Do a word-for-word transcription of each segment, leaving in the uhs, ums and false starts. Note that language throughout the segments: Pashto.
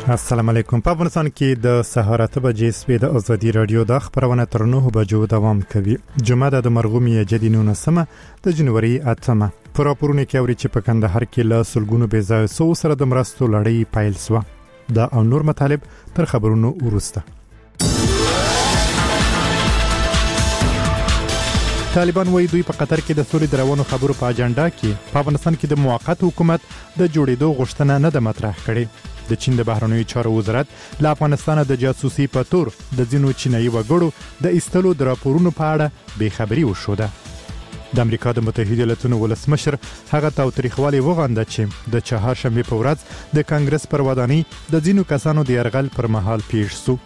السلام علیکم. په افغانستان کې د سهار اته بجې سپې د ازادي رادیو د خبرونه تر نه بجو دوام کوي. جمعه د مرغومي جدينونه سمه د جنوري اتمه پر راپورونه کې اوري چې په کندهار کې له سلګونو بېځایه سو سره د مرستو لړۍ پایل سو. دا او نور مطالب تر خبرونو ورسته. طالبان وایي دوی په قطر کې د سولې د روانو خبرو په اجنډا کې په افغانستان کې د موقت حکومت د جوړېدو غوښتنه نه ده مطرح کړې. د چین د بهرنیو چارو وزارت له افغانستان د جاسوسي په تور د ځینو چینایي وګړو د ایستلو د راپورونو په اړه بې خبري وشوده. د امریکا د متحده ایالاتونو ولسمشر هغه تاوتریخوالي وغنده چې د چهارشنبه په ورځ د کانګرس پر ودانۍ د ځینو کسانو د يرغل پر مهال پیښ شو.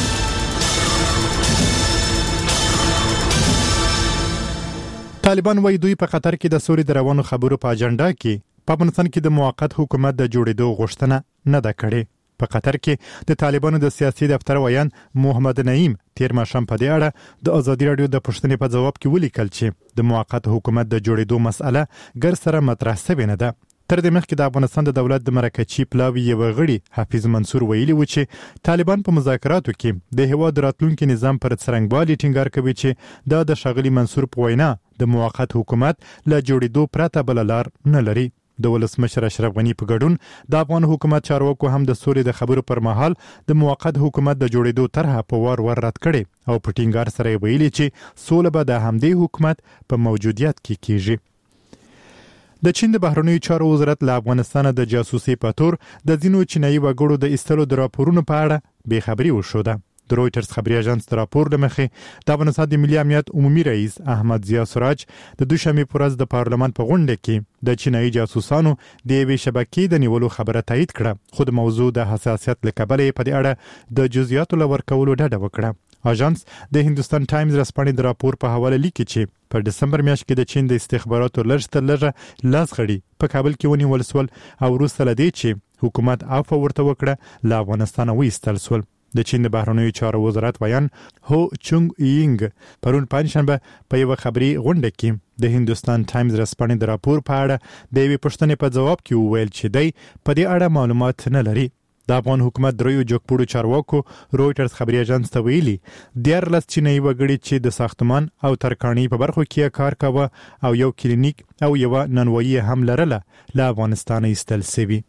طالبان وایي دوی په قطر کې د سولې د روانو خبرو په اجنډا کې په افغانستان کې د موقت حکومت د جوړېدو غوښتنه نه ده کړې. په قطر کې د طالبانو د سیاسي دفتر ویان محمد نعیم تیر ماښام په دې اړه د ازادي رادیو د پوښتنې په جواب کې ولیکل چې د موقت حکومت د جوړېدو مسأله ګر سره مطرح شوې نه ده. تر دې مخکې د افغانستان د دولت د مرکچی پلاوی یو غړي حافظ منصور ویلي و چې طالبان په مذاکراتو کې د هیواد راتلونکي نظام پر څرنګوالي ټینګار کوي چې دا د شاغلي منصور په وینا د موقت حکومت له جوړېدو پرته بل لار نه لري. د ولسمشر اشرف غنی په ګډون د افغان حکومت چارواکو هم د سولې د خبرو پر مهال د موقت حکومت د جوړېدو طرحه په وار ور رد کړي او په ټینګار سره ویلي چې سوله به د همدې حکومت په موجودیت کې کیږي. د چین د بهرنیو چارو وزارت له افغانستان د جاسوسي په تور د ځینو چینایي وګړو د ایستلو د راپورونو په اړه بې خبري وشوده. د رويټرز خبري اژانس د راپور لمخې د افغانستان د ملي امنیت عمومي رئیس احمد ضیا سراج د دوشنبه په ورځ د پارلمان په غونډه کې د چینایي جاسوسانو د یوې شبکې د نیولو خبره تایید کړه، خو د موضوع د حساسیت له کبله په دې اړه د جزئیاتو لور کولو ډډه وکړه. اژانس د هندوستان ټایمز رسپانې د راپور په حواله لیکي چې په دسمبر میاشت کې د چین د استخباراتو لږ تر لږه لاس غړي په کابل کې ونیول شول او وروسته له دې چې حکومت عفو ورته وکړه له افغانستان وایستل شول. د چین د بهرنیو چارو وزارت ویان هو چونګ یینګ پرون پنځشنبه په یو خبري غونډه کې د هندوستان ټایمز رسپانې د راپور په اړه د یوې پوښتنې په جواب کې وویل چې دی په دې اړه معلومات نه لري. د افغان حکومت دریو جګپوړو چارواکو رويټرز خبري اژانس ته ویلي دیارلس چینایي وګړي چې د ساختمان او ترکاڼۍ په برخو کې کار کاوه او یو کلینیک او یو نانوایی هم لرله له افغانستان ایستل شوي.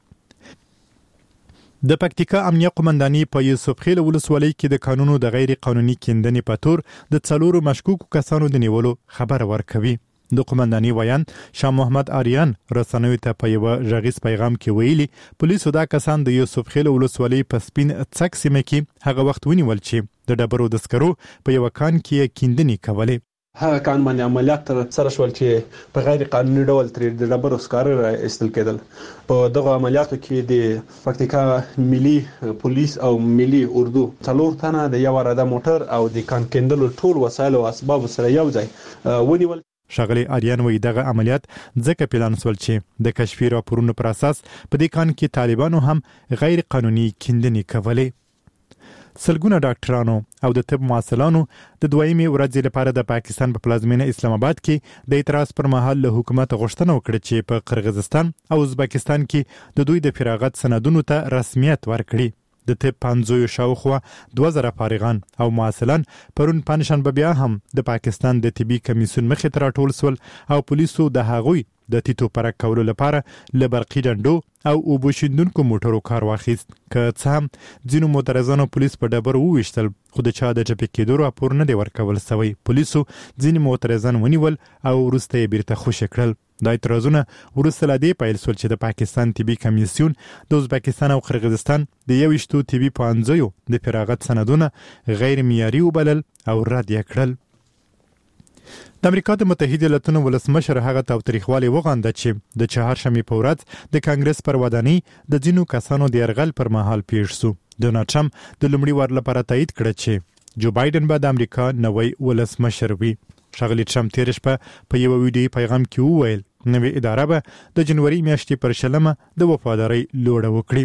د پکتیکا امنیه قومنداني په یوسف خیل ولسوالۍ کې د قانونو د غیر قانوني کیندنې په تور د څلورو مشکوکو کسانو د نیولو خبر ورکوي. د قومنداني ویان شاه محمد آریان رسنیو ته په یو غږیز پیغام کې ویلي پولیسو دا کسان د یوسف خیل ولسوالۍ په سپین څک سیمه کې هغه وخت ونیول چې د ډبرو د سکرو په یو کان کې کیندنې کولې. هغه کان باندې عملیات تر سره شول چې په غیر قانوني ډول تر د ډبرو سکاره ایستل کېدل. په دغه عملیاتو کې د پکتیکا ملي پولیس او ملي اردو څلور تنه د یو راده موټر او د کان کېندلو ټول وسایل او اسباب سره یو ځای ونیول. شاغلي آریان وایي دغه عملیات ځکه پلان شول چې د کشفي راپورونو پر اساس په دې کان کې طالبانو هم غیر قانوني کیندنې کولې. سلګونه ډاکټرانو او د طب محصلانو د دویمې ورځې لپاره د پاکستان په پلازمینه اسلام آباد کې د اعتراض پر مهال له حکومت غوښتنه وکړه چې په قرغیزستان او ازبکستان کې د دوی د فراغت سندونو ته رسمیت ورکړي. د طب پنځوي شاوخوا دوه زره فارغان او محصلان پرون پنځشنبه بیا هم د پاکستان د طبي کمیسیون مخې ته راټول شول او پولیسو د هغوی د تیتو پرک کولو لپاره له برقي ډنډو او اوبو شیندونکو موټرو کار واخیست. که څه هم ځینو معترضانو پولیس په ډبرو وویشتل خو د چا د ټپي کېدو راپور نه دی ورکول شوی. پولیسو ځینې معترضان ونیول او وروسته یې بیرته خوشي کړل. دا اعتراضونه وروسته له دې پیل شول چې د پاکستان طبي کمیسیون د ازبکستان او قرغیزستان د یویشتو طبي پوهنځیو د فراغت سندونه غیر معیاري وبلل او رد یې کړل. د امریکا د متحده ایالاتونو ولسمشر هغه تاوتریخوالي وغنده چې د چهارشنبه په ورځ د کانګرس پر ودانۍ د ځینو کسانو د يرغل پر مهال پیښ شو. ډونالډ ټرمپ د لومړي وار لپاره تایید کړ چې جو بایدن به د امریکا نوی ولسمشر وي. ښاغلي ټرمپ تیر شپه په یو ویډیوي پیغام کې وویل نوې اداره به د جنوري میاشتې پر شلمه د وفادارۍ لوړه وکړي.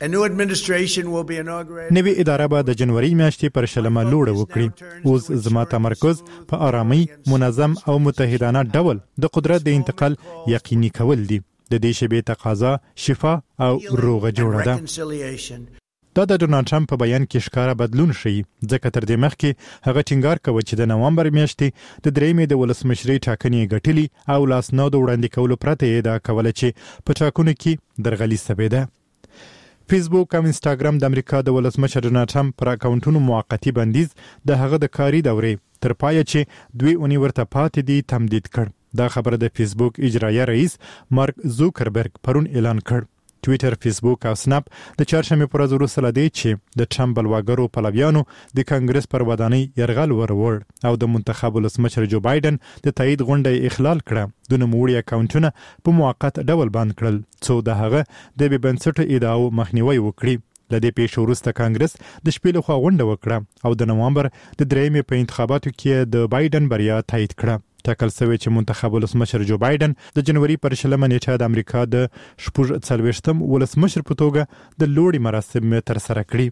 نوې اداره به د جنوري میاشتې پر شلمه لوړه وکړي. اوس زما تمرکز په آرامۍ، منظم او متحدانه ډول د قدرت د انتقال یقیني کول دي. د دې شیبې تقاضا شفا او روغه جوړه ده. دا د ډونالډ ټرمپ په بیان کې ښکاره بدلون ښیي، ځکه تر دې مخکې هغه ټینګار کوي چې د نومبر میاشتې د درېیمې د ولسمشرۍ ټاکنې ګټلي او لاسنود وړاندې کولو پرته یې دا کوله چې په ټاکنو کې درغلي سبېده. فیسبوک او انسټاګرام د امریکا د ولسمشر ډونالډ ټرمپ پر اکاونټونو موقتی بندیز د هغه د کاري دورې تر پایه چې دوی اونۍ ورته پاتې دي تمدید کړ. دا خبره د فیسبوک اجرایه رئیس مارک زوکربرګ پرون اعلان کړ. ټویټر، فیسبوک او سناپ د چهارشنبې پر ورځ وروسته له دې چې د ټرمپ بلواګرو پلویانو د کانګرس پر ودانۍ یرغل وروړ او د منتخب ولسمشر جو بایدن د تایید غونډه اخلال کړه، د نوموړي اکاونټونه په موقت ډول بند کړل څو د هغه د بې بنسټه ادعاو مخنیوي وکړي. له دې پیښې وروسته کانګرس د شپې لخوا غونډه وکړه او د نومبر د درېیمې په انتخاباتو کې د بایدن بریا تایید کړه. ټاکل شوی چې منتخب ولسمشر جو بایدن د جنوري پر شلمه نیټه د امریکا د شپږ څلوېښتم ولسمشر په توګه د لوړي مراسم ترسره کړي.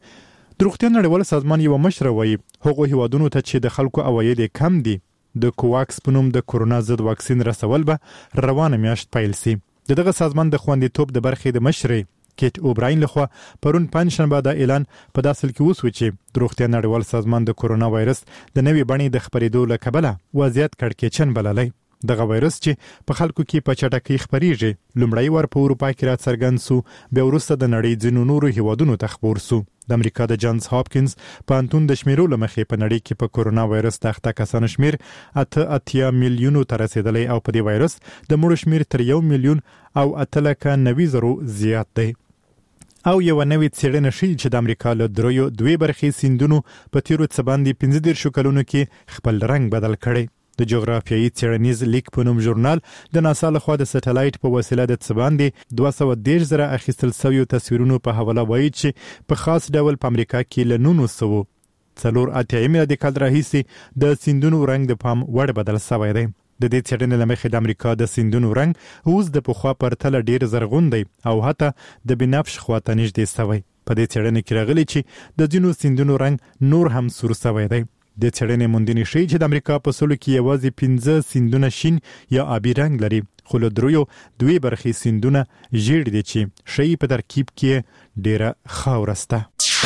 د روغتیا نړیوال سازمان یو مشر وایي هغو هیوادونو ته چې د خلکو عواید کم دي د کوواکس په نوم د کورونا ضد واکسین رسول به روانه میاشت پیل سي. دغه سازمان د خوندیتوب د برخې د مشري کیټ اوبراین لخوا پرون پنځشنبه د اعلان په داسل کې وسو چې د روغتیا نړیوال سازمان د کورونا وایرس د نوې بڼې د خپرېدو له کبله وضعیت کړکېچن بللی. دغه وایرس چې په خلکو کې په چټکۍ خپریږي لومړی ور په اروپا کې راڅرګند سو، بیا وروسته د نړۍ ځینو نورو هیوادونو ته خپور سو. د امریکا د جانز هاپکینز پوهنتون د شمیرو له مخې په نړۍ کې په کورونا وایرس د اخته کسانو شمیر اته اتیا میلیونو ته رسیدلی او په دې وایرس د مړو شمیر تر یو میلیون او اته لکه نوي زرو زیات دی. او یو نوې څېړنه ښیي چې د امریکا له دریو دوې برخې سیندونو په تیرو څه باندې پنځه دېرشو کلونو کې خپل رنګ بدل کړی. د جغرافیایي څېړنیز لیک په نوم ژورنال د ناسا لخوا د سټلایټ په وسیله د څه باندې دوه سوه دېرش زره اخیستل شویو تصویرونو په حواله وایي چې په خاص ډول په امریکا کې له نولس سوه څلور اتیا میلادي کال راهیسې د سیندونو رنګ د پام وړ بدل شوی دی. د دې څېړنې له مخې د امریکا د سیندونو رنګ اوس د پخوا په پرتله ډېر زرغون دی او حتی د بنفش خواته نږدې شوی. په دې څېړنې کې راغلي چې د ځینو سیندونو رنګ نور هم سور شوی دی. د څېړنې موندنې ښیي چې د امریکا په سلو کې یوازې پنځه سیندونه شین یا آبي رنګ لري، خو له دریو دوې برخې سیندونه ژیړ دي چې ښیي په ترکیب کې ډېره خاوره شته.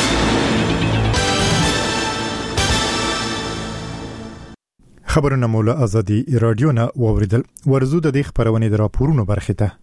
خبرونه مو له ازادي رادیو نه واوریدل. ورزو د دې خبرونې د راپورونو برخې ته.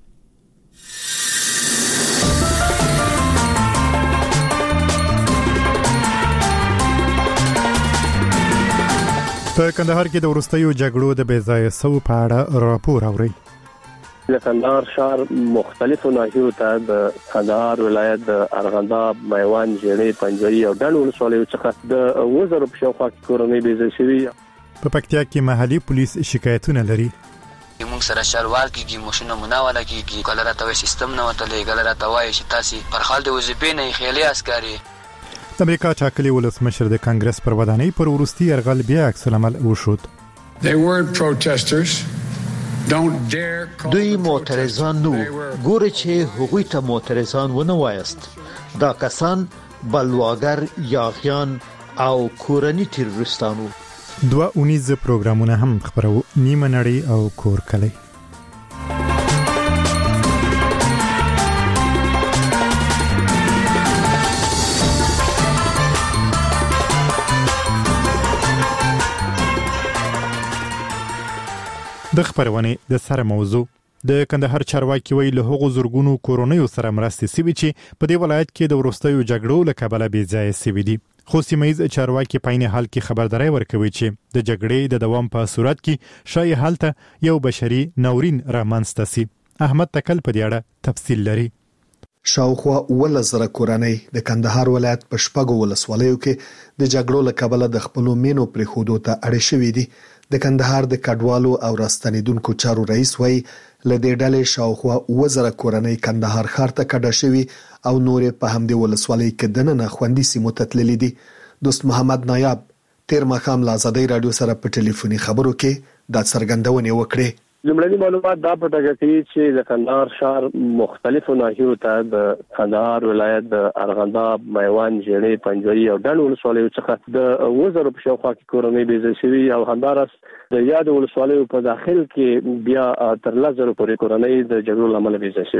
په کندهار کې د وروستیو جګړو د بې ځایه سوو په اړه راپور اوري. د کندهار ښار مختلفو ناحیو ته د کندهار ولایت د ارغنداب، میوند، ژړۍ، پنجوایي او ډنډ ولسوالیو څخه د اووه زرو په شاوخوا کې کورنۍ بې ځایه شوي. په پکتیا کې محلي پولیس شکایتونه لري. موږ سره شروال کېږي، ماشینه مناوله کېږي، کله راته وایي سیستم نه وتلی، کله راته وایي چې تاسې پر خال د وظیفې نه خیالي عسکر. د امریکا ټاکلي ولسمشر د کانګرس پر ودانۍ پر وروستي یرغل بیا عکس العمل وښود. دوی معترضان نو ګوره چې هغوی ته معترضان ونه وایست. دا کسان بلواګر، یاغیان او کورني تیروریستانو. دوه اونیز پروګرامونه هم خبرو، نیمه نړۍ او کور کلی. د خبرونې د سره موضوع د کندهار چارواکي ویل له هغو زورګونو کورونیو سره مرستې سوي چې په دې ولایت کې د وروستیو جګړو له کبله بې ځایه سوي دي. خو سیمه‌ییز چارواکي په عین حال کې خبرداري ورکوي چې د جګړې د دوام په صورت کې شایي هلته یو بشري ناورین رامنځته سي. احمد تکل په دې اړه تفصیل لري. شاوخوا اوولس زره کورنۍ د کندهار ولایت په شپږو ولسوالیو کې د جګړو له کبله د خپلو مینو پرېښودو ته اړ شوي دي. د کندهار د کډوالو او راستنیدونکو چارو رئیس وایي له دې ډلې شاوخوا اووه زره کورنۍ کندهار ښار ته کډه شوي او نورې په همدې ولسوالۍ کې دننه خوندي سیمو ته تللي دي. دوست محمد نایاب تیر ماښام له ازادۍ راډیو سره په ټلیفوني خبرو کې دا څرګندونې وکړې. لومړني معلومات دا پټه کوي چې د کندهار ښار مختلفو ناحیو ته د کندهار ولایت د ارغنداب، میوند، ژړۍ، پنجوایي او ډنډ ولسوالیو څخه د اووه زرو په شاوخوا کې کورنۍ بې ځایه شوي او همداراز د یادو ولسوالیو په داخل کې بیا تر لس زرو پورې کورنۍ د جګړو له امله بې ځایه شوي.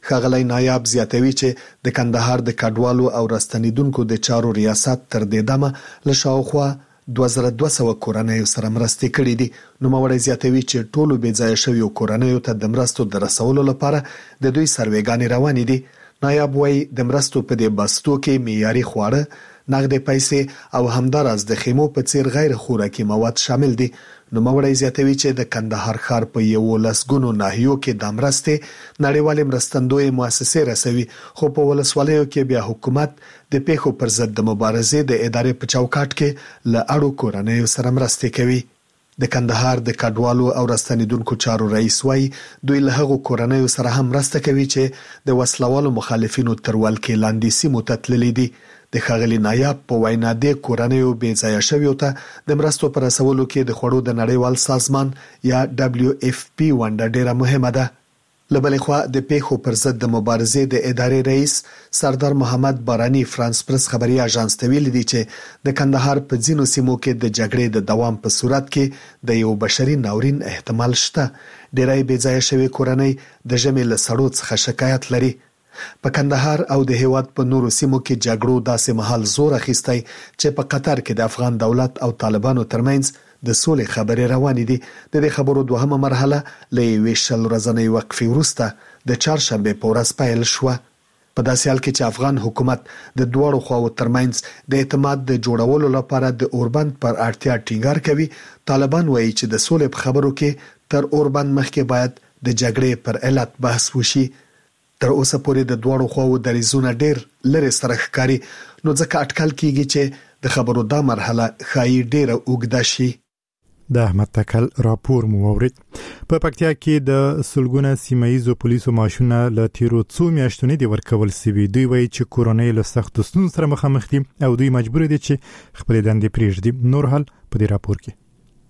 ښاغلی نایاب زیاتوي چې د کندهار د کډوالو او راستنیدونکو د چارو ریاست تر دې دمه له شاوخوا دوه زره دوه سوه کورنۍ سره مرستې کړې دي. نو موري زیاتوي چې ټولو بې ځای شویو کورنۍ ته د مرستو د رسولو لپاره د دوی سروېګانې روانې دي. نایاب وایي د مرستو په دې بستو کې معیاري خواړه، نغدې پیسې او همداراز د خیمو په څیر غیر خوراکي مواد شامل دي. نو موري زیاتوي چې د کندهار ښار په یو لسګونو ناحیو کې د مرستې نړیوالې مرستندوی مؤسسې رسوي، خو په ولسوالیو کې بیا حکومت د پیښو پر ضد د مبارزې د ادارې په چوکاټ کې له اړو کورنیو سره مرستې کوي. د کندهار د کډوالو او راستنیدونکو چارو رئیس وایي دوی له هغو کورنیو سره هم مرسته کوي چې د وسلوالو مخالفینو تر ولکې لاندې سیمو ته تللي دي. د ښاغلي نایاب په وینا د کورنیو بې ځایه شویو ته د مرستو پر رسولو کې د خوړو د نړیوال سازمان یا دبلیو اف پی ونډه ډیره مهمه ده. له بلې خوا د پیښو پر ضد د مبارزې د ادارې رئیس سردار محمد بارانی فرانس پرس خبري اژانس ته ویلي دي چې د کندهار په ځینو سیمو کې د جګړې د دوام په صورت کې د یو بشري ناورین احتمال شته. ډیری بې ځایه شوی کورنۍ د ژمي له سړو څخه شکایت لري. په کندهار او د هیواد په نورو سیمو کې جګړو داسې مهال زور اخیستی چې په قطر کې د افغان دولت او طالبانو ترمنځ د سولې خبرې روانې دي. د دې خبرو دوهمه مرحله له یوې شل ورځنۍ وقفې وروسته د چهارشنبې په ورځ پیل شوه. په داسې حال کې چې افغان حکومت د دواړو خواو ترمنځ د اعتماد د جوړولو لپاره د اوربند پر اړتیا ټینګار کوي، طالبان وایي چې د سولې په خبرو کې تر اوربند مخکې باید د جګړې پر علت بحث وشي. تر اوسه پورې د دواړو خواو دریځونه ډېر لرې سره ښکاري، نو ځکه اټکل کیږي چې د خبرو دا مرحله ښایي ډېره اوږده شي. د احمد تکل راپور مو اورید. په پکتیا کې د سلګونه سیمایي پولیسو ماشونه له تیرو څو میاشتو نه دی ورکول سوي. دوی وایي چې کورونې له سخت ستونزو سره مخامخ دي او دوی مجبور دي چې خپل دندې پریږدي. نور حال په دې راپور کې.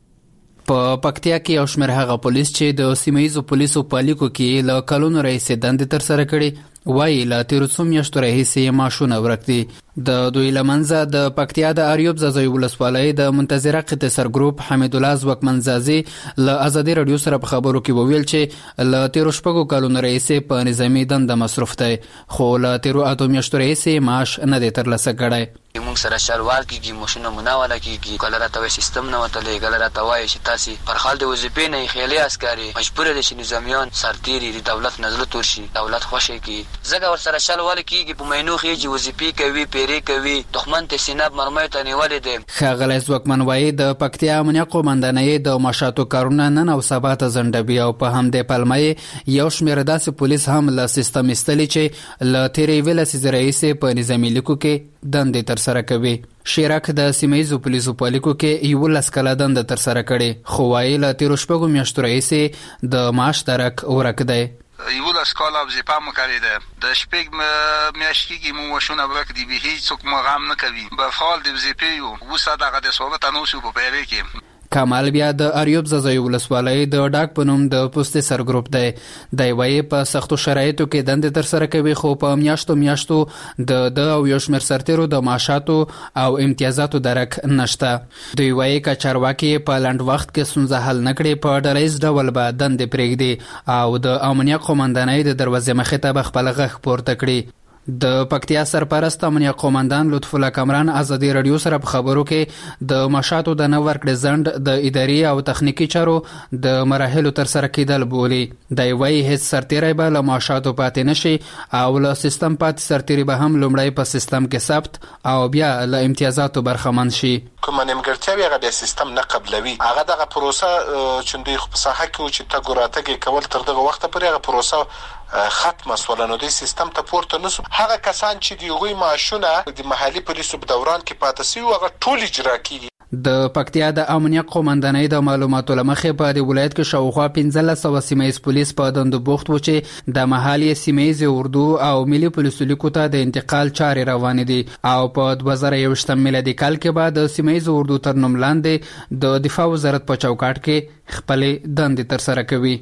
په پکتیا کې یو شمېر هغه پولیس چې د سیمایي پولیسو په لیکو کې له کلونو راهیسې دندې تر سره کړي وایي له تیرو څو میاشتو راهیسې ماشونه ورک دي. د دوی لمنځه د پکتیا د اریوب زازوی ولسوالۍ د منتظره قطع سر ګروپ حمید الله ځواکمن زازي له ازادي رادیو سره په خبرو کې وویل چې له تیرو شپږو کلونو راهیسې په نظامی دنده مصروف دی، خو له تیرو اته میاشتو راهیسې معاش نه دی ترلاسه کړی. موږ سره شلوال کېږي، ماشونه مناوله کېږي، کله راته وایي سیستم نه وتلی، کله راته وایي چې تاسې پر خال د وظیفې نه یې خیالي عسکر یې، مجبوره دی چې نظامیان سرتېري د دولت نه زړه تور شي، دولت خوښه کړي. ځکه ورسره شلواله کېږي، په مینو خېږي، وظیفې کوي، پیرې کوي، دښمن ته سیناب مرمیو ته نیولې دی. ښاغلی ځواکمن وایي د پکتیا امنیه قومندانۍ د ماشاتو کارونه نن او سبا ته ځنډوي او په همدې پلمه یې یو شمېر داسې پولیس هم له سیستم ایستلي چې له تېرې یوې لسیزې راهیسې په نظامي لیکو کې دندې تر سره کوي. شیراک د سیمایي پولیسو په لیکو کې یولس کاله دنده تر سره کړې، خو وایي له تیرو شپږو میاشتو راهیسې د معاش درک ورک دی. یولس کاله وظیفه مو کړې ده، د شپږ میاشتې کې مو ماشونه ورک دي، به هیڅ څوک مو غم نه کوي. به فعال د وظیفې یو وروسته دغه د صحبت انوسو په پیروي کې. کمال بیا د اریوب زازوی ولسوالۍ د ډاک په نوم د پوستې سر ګروپ دی. دی وایي په سختو شرایطو کې دندې تر سره کوي، خو په میاشتو میاشتو د د او یو شمېر سرتېرو د معاشاتو او امتیازاتو درک نشته. دوی وایي که چارواکي په لنډ وخت کې ستونزه حل نه کړي په ډله ییز ډول به دندې پرېږدي او د امنیه قومندانۍ د دروازې مخې ته به خپل غږ پورته کړي. د پکتیا سرپرست امنیه قومندان لطف الله کامران ازادي رادیو سره په خبرو کې د ماشاتو د نه ورکړې ځنډ د اداري او تخنیکی چارو د مراحلو تر سره کېدل بولي. دی وایي هیڅ سرتېری به له ماشاتو پاتې نشي او له سیستم پاتې سرتېري به هم لومړی په سیستم کې ثبت او بیا له امتیازاتو برخمن شي. کومه نیمګړتیاوې هغه د سیستم نه قبلوي، هغه دغه پروسه چې دوی په ساحه کې چې تګ راتګ کول تر دغه وخته پورې هغه پروسه ختمه سوله، نو د سیستم ته پورته نسو. هغه کسان چې د هغوی معاشونه د محلي پولیسو په دوران کې پاتې سوي هغه ټول اجرا کیږي. د پکتیا د امنیه قومندانۍ د معلوماتو له مخې په د ولایت کې شاوخوا پنځلس سوه سیمه ییز پولیس په دندو بوخت و چې د محلي سیمه ییز اردو او ملي پولیسو لیکو ته د انتقال چارې روانې دي او په دوه زره یوویشتم میلادي کال کې به د سیمه ییز اردو تر نوم لاندې د دفاع وزارت په چوکاټ کې خپلې دندې تر سره کوي.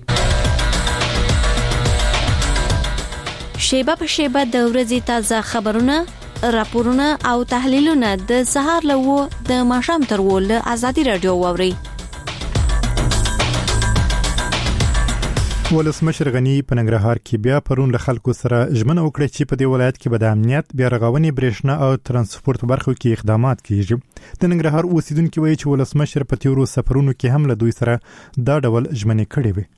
شیبه په شیبه د ورځې تازه خبرونه، راپورونه او تحلیلونه د سهار له و د ماښام تر و له ازادي رادیو واوري. ولسمشر غنی په ننګرهار کې بیا پرون له خلکو سره ژمنه وکړه چې په دې ولایت کې به د امنیت بیا رغونې برېښنا او ترانسپورت برخو کې اقدامات کیږي. د ننګرهار اوسیدونکو وایي چې ولسمشر په تیرو سفرونو کې هم له دوی سره دا ډول ژمنې کړې وي.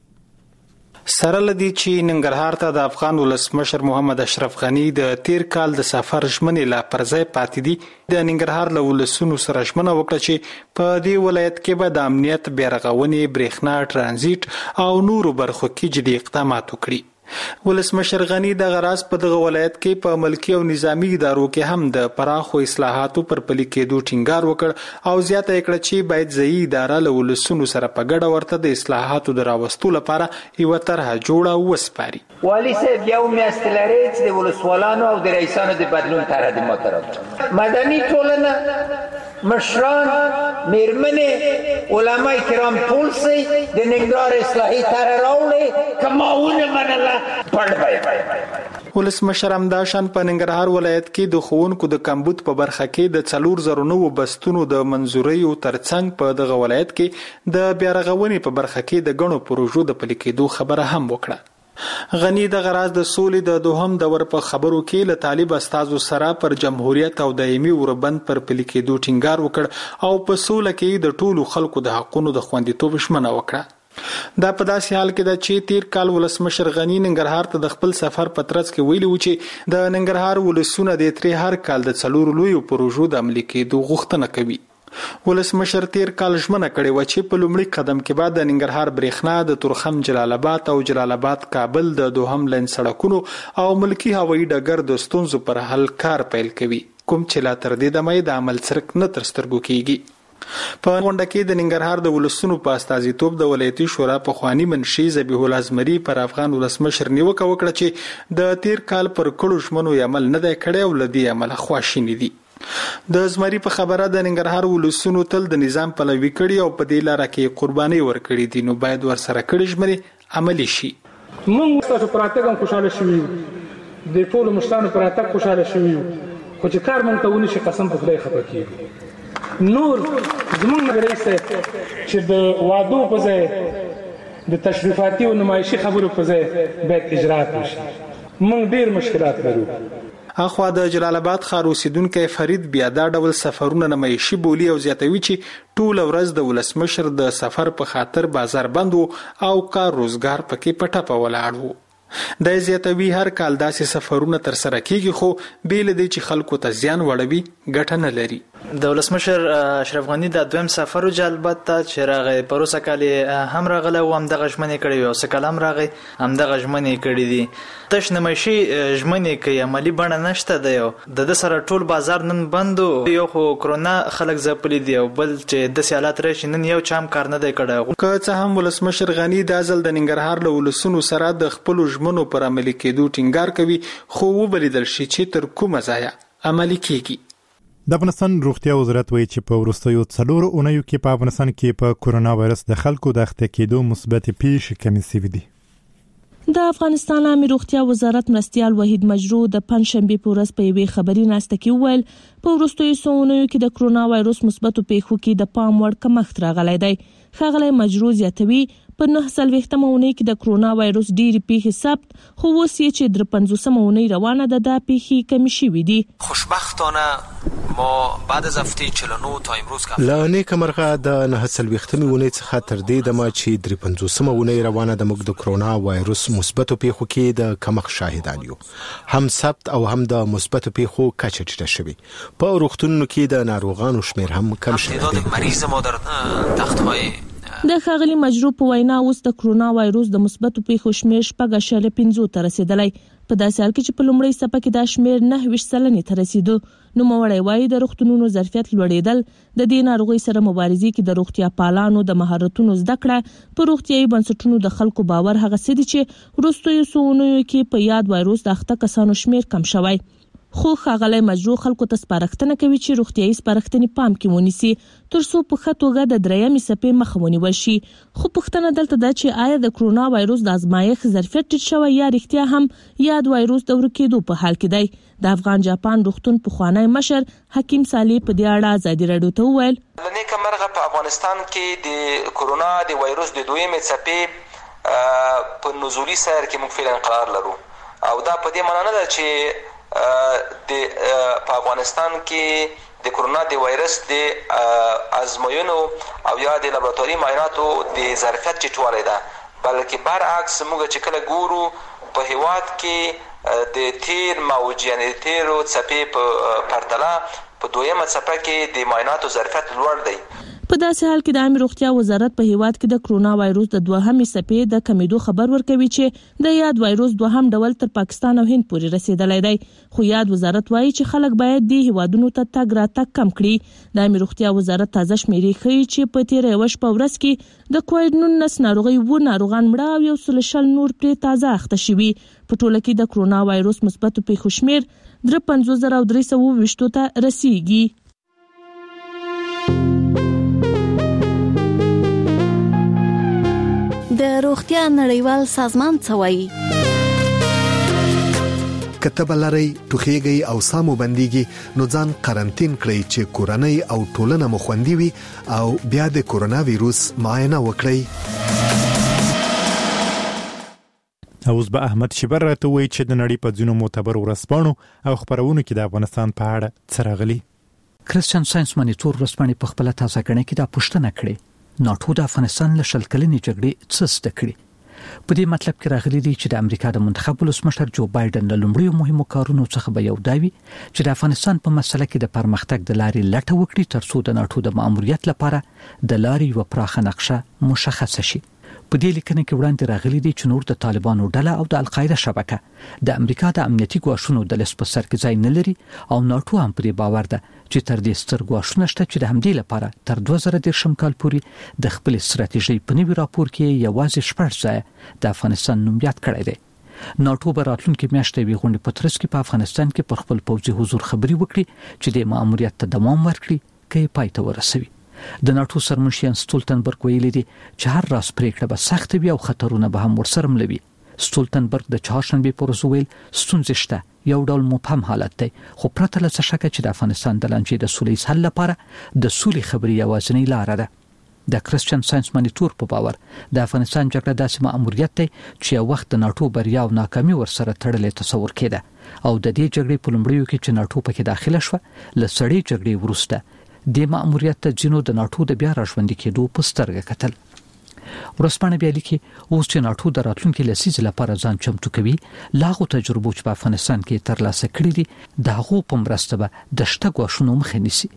سره لدی چې ننګرهار ته د افغان ولسمشر محمد اشرف غنی د تیر کال د سفر ژمنې لا پرځای پاتې دي. د ننګرهار له ولسونو سره ژمنه وکړه چې په دې ولایت کې به د امنیت بیا رغونې برېښنا ترانزیت او نورو برخو کې جدي اقدامات وکړي. ولسمشر غنی د غراس په دغه ولایت کې په ملکی او نظامی ادارو کې هم د پراخو اصلاحاتو پر پلي کېدو ټینګار وکړ او زیاته کړه چې باید ځایي اداره له ولسونو سره په ګډه ورته د اصلاحاتو د راوستلو لپاره یو طرحه جوړه وسپاري. والی صاحب یو میاشت لري چې د ولسوالانو او د رئیسانو د بدلون طرح د مترابط مدني ټولنه مشران میرمنې علماء کرام ټول سي د ننګرهار اصلاحي طرح راوړي کماونه منله پړ وای. ولسمشر همداشان په ننګرهار ولایت کې د ښوونکو د کمبود په برخه کې د څلور زره نوو بستونو د منظورۍ او ترڅنګ په دغه ولایت کې د بیا رغونې په برخه کې د غنو پروژو د پلي کېدو خبره هم وکړه. غنی د غراز د سولې د دوهم دور په خبرو کې له طالب استادو سره پر جمهوریت او دایمي اوربند پر پلي کېدو ټینګار وکړ او په سوله کې د ټولو خلکو د حقونو د خوندیتوب ژمنه وکړه. دا په داسې حال کې د چې تیر کال ولسمشر غنی ننګرهار ته د خپل سفر په ترڅ کې ویلي و چې د ننګرهار ولسونه د تری هر کال د څلور لوی پروژو د عملي کېدو غوښتنه کوي. ولسمشر تیر کال ژمنه کړې و چې په لومړي قدم کې بعد د ننګرهار برېښنا د تورخم جلال آباد او جلال آباد کابل د دوهم لین سړکونو او ملکی هوایي ډګر د ستونزو پر حل کار پیل کوي، کوم چې لا تر دې دمه د عمل څرک نه تر سترګو کیږي. په غونډه کې د ننګرهار د ولسونو په استازیتوب د ولایتي شورا په خواني منشي ذبیح الله ازمري پر افغان ولسمشر نیوکه وکړه چې د تیر کال پر کړو ژمنو عمل نه دی کړی او لدی عمل خواشینی دي. د ازمري په خبره د ننګرهار ولسونو تل د نظام پلوي کړي او په دې لاره کې قرباني ورکړي دي، نو باید ورسره کړي ژمنې عملي شي. موږ تاسو پراتګ هم خوشاله شوي یو د ټولو مشرانو پراتګ خوشاله شوي یو خو چې کار مونږ ته ونی شي قسم په خدای خپه کیږي. نور زمونږ رئیس چې د وادو په ځای د تشریفاتي او نمایشي خبرو په ځای باید اجرات وشي. موږ ډیر مشکلات لرو. اخوا د جلال آباد ښار اوسیدونکو فرید بیا دا ډول سفرونه نمایشي بولی او زیاتوي چې ټول ورځ د ولسمشر د سفر په خاطر بازار بند او کار روزګار پکې پټه په ولاړ وو. د زیاتوي هر کال داسې سفرونه تر سره کیږي خو بیل دی چې خلکو ته زیان وړوي ګټه نه لري. د ولسمشر اشرف غنی د دویم سفر جلال آباد ته چې راغی پروسه کال هم راغله او هم د غشمنې کړي او سکه هم راغی هم د غشمنې کړي دي. تش نمایشي ژمنې کوي عملی بڼه نشته دی. د د سره ټول بازار نن بندو یو خو کرونا خلک ځپلي دي او بل چې د سیالات راشي نن یو چام کار نه دی کړی. که څه هم ولسمشر غنی د ازل د ننګرهار له ولسونو سره د خپل ژمنو پر عملي کېدو ټینګار کوي خو وبلیدل شي چې تر کومه ځایه عملي کیږي. د افغانستان روغتیا وزارت وایي چې په وروستیو څلورو اونیو کې په افغانستان کې په کورونا وایرس د خلکو د اخته کېدو مثبت پیښې کمې شوې دي. د افغانستان عامه روغتیا وزارت مرستيال وحید مجرو د پنځشنبه په ورځ په یوې خبري ناسته کې وویل په وروستیو څلورو کې د کورونا وایرس مثبت پیښو کې د پام وړ کمښت راغلی دی. ښاغلی مجرو زیاتوي په نه سلويختمه اونۍ کې د کورونا وایرس ډېری پیښې ثبت خو اوس یې چې در پنځوسمه اونۍ روانه ده د پیښې کمی شوې دي. خوشبختانه ما بعد از هفته چهل و نه تا امروز که لا نیک مرغه د نه سلويختمه اونۍ څخه تر دې دمه چې در پنځوسمه اونۍ روانه د موږ د کورونا وایرس مثبت پیښو کې د کمښت شاهدان یو. هم ثبت او هم د مثبت پیښو کچه ټیټه شوې. په روغتونونو کې د ناروغانو شمیر هم کم شوی. تعداد مریض ما در تخت‌های د ښاغلي مجرو په وینا اوس د کورونا وایرس د مثبت پیښو شمیر شپږ اعشاریه پنځه ته رسیدلی. په داسې حال کې چې په لومړۍ څپه کې دا شمیر نهه ویشت سلنې ته رسیدو. نو موړی وایي د روغتونونو ظرفیت لوړېدل د دې ناروغۍ سره مبارزې کې د روغتیا پالانو د مهارتونو زده کړه په روغتیايي بنسټونو د خلکو باور هغه څه دي چې وروستیو څو اونیو کې په یاد وایرس د اخته کسانو شمیر کم شوی. خو ښاغلی مجرو خلکو ته سپارښتنه کوي چې روغتیايي سپارښتنې پام کې ونیسي ترڅو په ښه توګه د درېیمې څپې مخه ونیول شي. خو پوښتنه دلته ده چې آیا د کورونا وایرس د ازمایښت ظرفیت ټیټ شوی یا رښتیا هم یاد وایرس د ورکېدو په حال کې دی. د افغان جاپان روغتون پخوانی مشر حکیم صالح په دې اړه ازادي راډیو ته وویل لنیکه مرغه په افغانستان کې د کورونا د وایرس د دویمې څپې په نزولي سیر کې موږ فعلا قرار لرو او دا په دې معنی نه ده چې د په افغانستان کې د کرونا د وایرس د ازموینو او یا د لابراتواري معایناتو د ظرفیت چټوالی ده، بلکې برعکس موږ چې کله ګورو په هیواد کې د تیر موج یعنی د تیرو څپې په پرتله په دویمه څپه کې د معایناتو ظرفیت لوړ دی. په داسې حال کې د عامه روغتیا وزارت په هیواد کې د کرونا وایروس د دوهمې څپې د کمیدو خبر ورکوي چې د یاد وایروس دوهم ډول تر پاکستان او هند پورې رسیدلی دی، خو یاد وزارت وایي چې خلک باید د هیوادونو ته تګ راتګ کم کړي. د عامه روغتیا وزارت تازه شمیرې ښیي چې په تیر یو شپه ورځ کې د کووډ نولس ناروغي و ناروغان مړه او یو سل شل نور پرې تازه اخته شوي. په ټوله کې د کرونا وایروس مثبتو پیښو شمیر درې پنځوس زره او درې سوه ویشتو ته رسیږي. د روغتیا نړیوال سازمان څه وایي؟ کتب لري ټوخیږي او سامو بنديږي نو ځان قرنټین کړئ چې کورنۍ او ټولنه مو خوندي وي او بیا د کرونا وایروس معاینه وکړئ. اوس به احمد شبر راته وایي چې د نړۍ په ځینو معتبر ورځپاڼو او خبرونو کې د افغانستان په اړه څه راغلي. کرسچن ساينس مانیټور ورځپاڼې په خپل تازه کړنه کې دا پوښتنه کړې ناټو د افغانستان له شل کلنې جګړې څه زده کړي. په دې مطلب کې راغلي دي چې د امریکا د منتخب ولسمشر جو بایدن له لومړیو مهمو کارونو څخه به یو داوي چې د افغانستان په مسله کې د پرمختګ د لارې لټه وکړي ترڅو د ناټو د ماموریت لپاره د لارې یو پراخه نقشه مشخصه شي. په دې لیکنه کې وړاندې راغلي دي چې نور د طالبانو ډله او د القاعده شبکه د امریکا د امنیتي ګواښونو د لیست په سر کې ځای نه لري او ناټو هم پرې باور ده چې تر دې ستر ګواښونه شته چې د همدې لپاره تر دوه زره دېرشم کال پورې د خپل ستراتیژي په نوي راپور کې یوازې شپږ ځای د افغانستان نوم یاد کړی دی. ناټو به راتلونکي میاشتې وی غونډې په ترڅ کې په افغانستان کې پر خپل پوځي حضور خبري وکړي چې د ماموریت ته دوام ورکړي کې پای ته ورسوي. د ناټو سرمنشي ستولتنبرګ ویلي دي چې هر راز پریکړه به سخت وي او خطرونه به هم ورسره ملوي. ستولتنبرګ د چهارشنبه پر ورځ ویل ستونزې شته یو ډول مبهم حالت دی خو پرته له څه شک چې د افغانستان د لانجې د سولې حل لپاره د سولې خبري یوازینۍ لار ده. د کرسچن ساينس مانیټور په باور د افغانستان جګړه داسې مأموریت دی چې یو وخت د ناټو بریا او ناکامي ورسره تړلې تصور کېده او د دې جګړې په لومړیو کې چې ناټو پکې داخله شوه له سړې جګړې وروسته د مأموریت ته جنو د ناټو د بیا راژوندي کېدو په سترګه کتل. ورسپانه بیا لیکي اوس چې ناټو د راتلونکي لسیز لپاره ځان چمتو کوي لاغو تجربو چې په افغانستان کې ترلاسه کړي دي د هغو په مرسته به د شته ګواښونو مخه نیسي.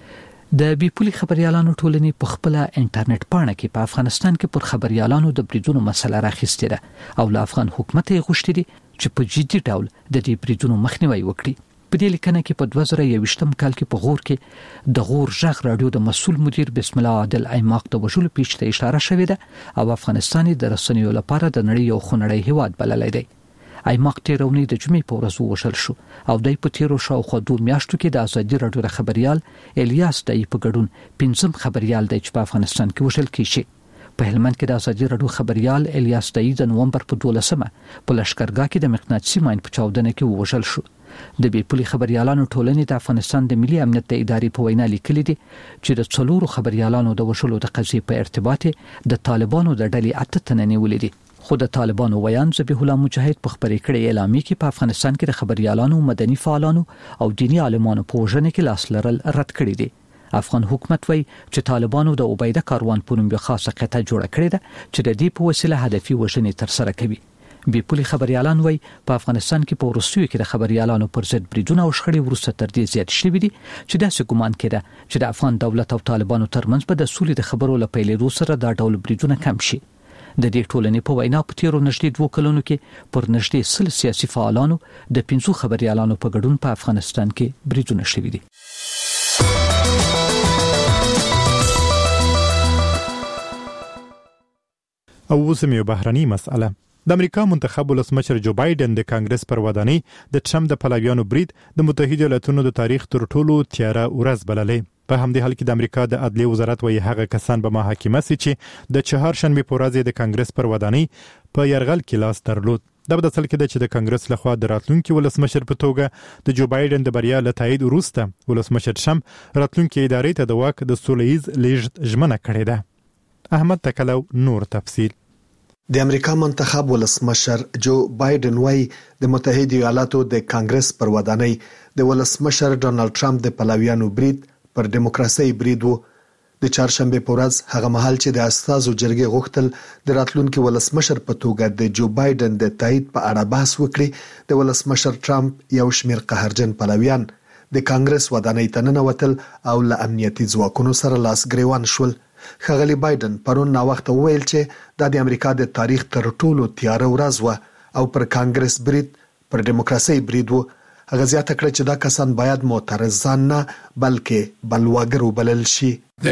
د بیپولي خبريالانو ټولنې په خپل انټرنیټ پاڼه کې په افغانستان کې پر خبريالانو د بریدونو مسله راخیستې ده او له افغان حکومت یې غوښتي دي چې په جدي ډول د دې بریدونو مخنیوي وکړي. په دې لیکنه کې په دوه زره یوویشتم کال کې په غور کې د غور ژغ رادیو د مسؤل مدیر بسم الله عادل ایماق د وژلو پیښ ته اشاره شوې ده او افغانستان د رسنیو لپاره د نړۍ یو خونړی هیواد بللی دی. ایماق تیرونی د جمعې په ورځ وشل شو او د په تیرو شاوخوا دوه میاشتو کې د ازادي رادیو خبريال الیاس دای په ګډون پنځم خبريال دی چې په افغانستان کې وشل کیږي. په هلمند کې د ازادي رادیو خبريال الیاس دای د نومبر په دولسمه په لشکرګاه کې د مقناطیسي ماین په چاودنه کې وشل شو. د بیپولي خبريالانو ټولنې د افغانستان د ملي امنیت د ادارې په وینا لیکلي دي چې د څلورو خبريالانو د وشلو د قضیې په ارتباط د طالبانو د ډلې اته تنه نیولې دي. خو د طالبانو ویان ذبیح الله مجاهد په خبرې کړې اعلامیه کې په افغانستان کې د خبريالانو مدني فعالانو او دینی عالمانو په وژنه کې لاس لرل رد کړی دي. افغان حکومت وایي چې طالبانو د عبیده کاروان په نوم یو خاصه قطعه جوړه کړې ده چې د دې په وسیله هدفي وژنې تر سره کوي. بیپولي خبريالان وایي په افغانستان کې په وروستیو کې د خبريالانو پر ضد بریدونه او شخړې وروسته تر دې زیات شوي دي چې داسې ګمان کېده چې د افغان دولت او طالبانو ترمنځ په د سولې د خبرو له پیلېدو سره دا ډول بریدونه کم شي. د دې ټولنې په وینا په تیرو نږدې دوه کلونو کې پر نږدې سل سیاسي فعالانو د پنځو خبريالانو په ګډون په افغانستان کې بریدونه شوي دي. او اوس یو بهرني مسأله. د امریکا منتخب ولسمشر جو بایدن د کانګرس پر ودانۍ د ټرمپ د پلویانو برید د متحده ایالاتونو د تاریخ تر ټولو تیاره ورځ بللې. په همدې حال کې د امریکا د عدلي وزارت وایي هغه کسان به محاکمه سي چې د چهارشنبه په ورځ د کانګرس پر ودانۍ په يرغل کې لاس درلود. دا به د اصل کې د چې د کانګرس لخوا د راتلونکي ولسمشر په توګه د جو بایدن د بریا له تایید وروسته ولسمشر ټرمپ راتلونکي ادارې ته د واک د سولهییز لیږد ژمنه کړې ده. احمد تکلو نور تفصیل. د امریکا منتخب ولسمشر جو بایدن وايي د متحده ایالاتو د کانګرس پر ودانۍ د ولسمشر ډونالد ټرمپ د پلویانو برید پر دیموکراسي برید وو. د چهارشنبه په ورځ هغه مهال چې د استازو جرګې غوښتل د راتلونکي ولسمشر په توګه د جو بایدن د تایید په اړه بحث وکړي، د ولسمشر ټرمپ یو شمېر قهرجن پلویان د کانګرس ودانۍ ته ننوتل او له امنیتي ځواکونو سره لاس ګریوان شول. ښاغلي بایدن پرون ناوخته وویل چې دا د امریکا د تاریخ تر ټولو تیاره ورځ وه او پر کانګرس برید پر دیموکراسي برید وو. هغه زیاته کړه چې دا کسان باید معترضان نه بلکې بلواګر وبلل شي.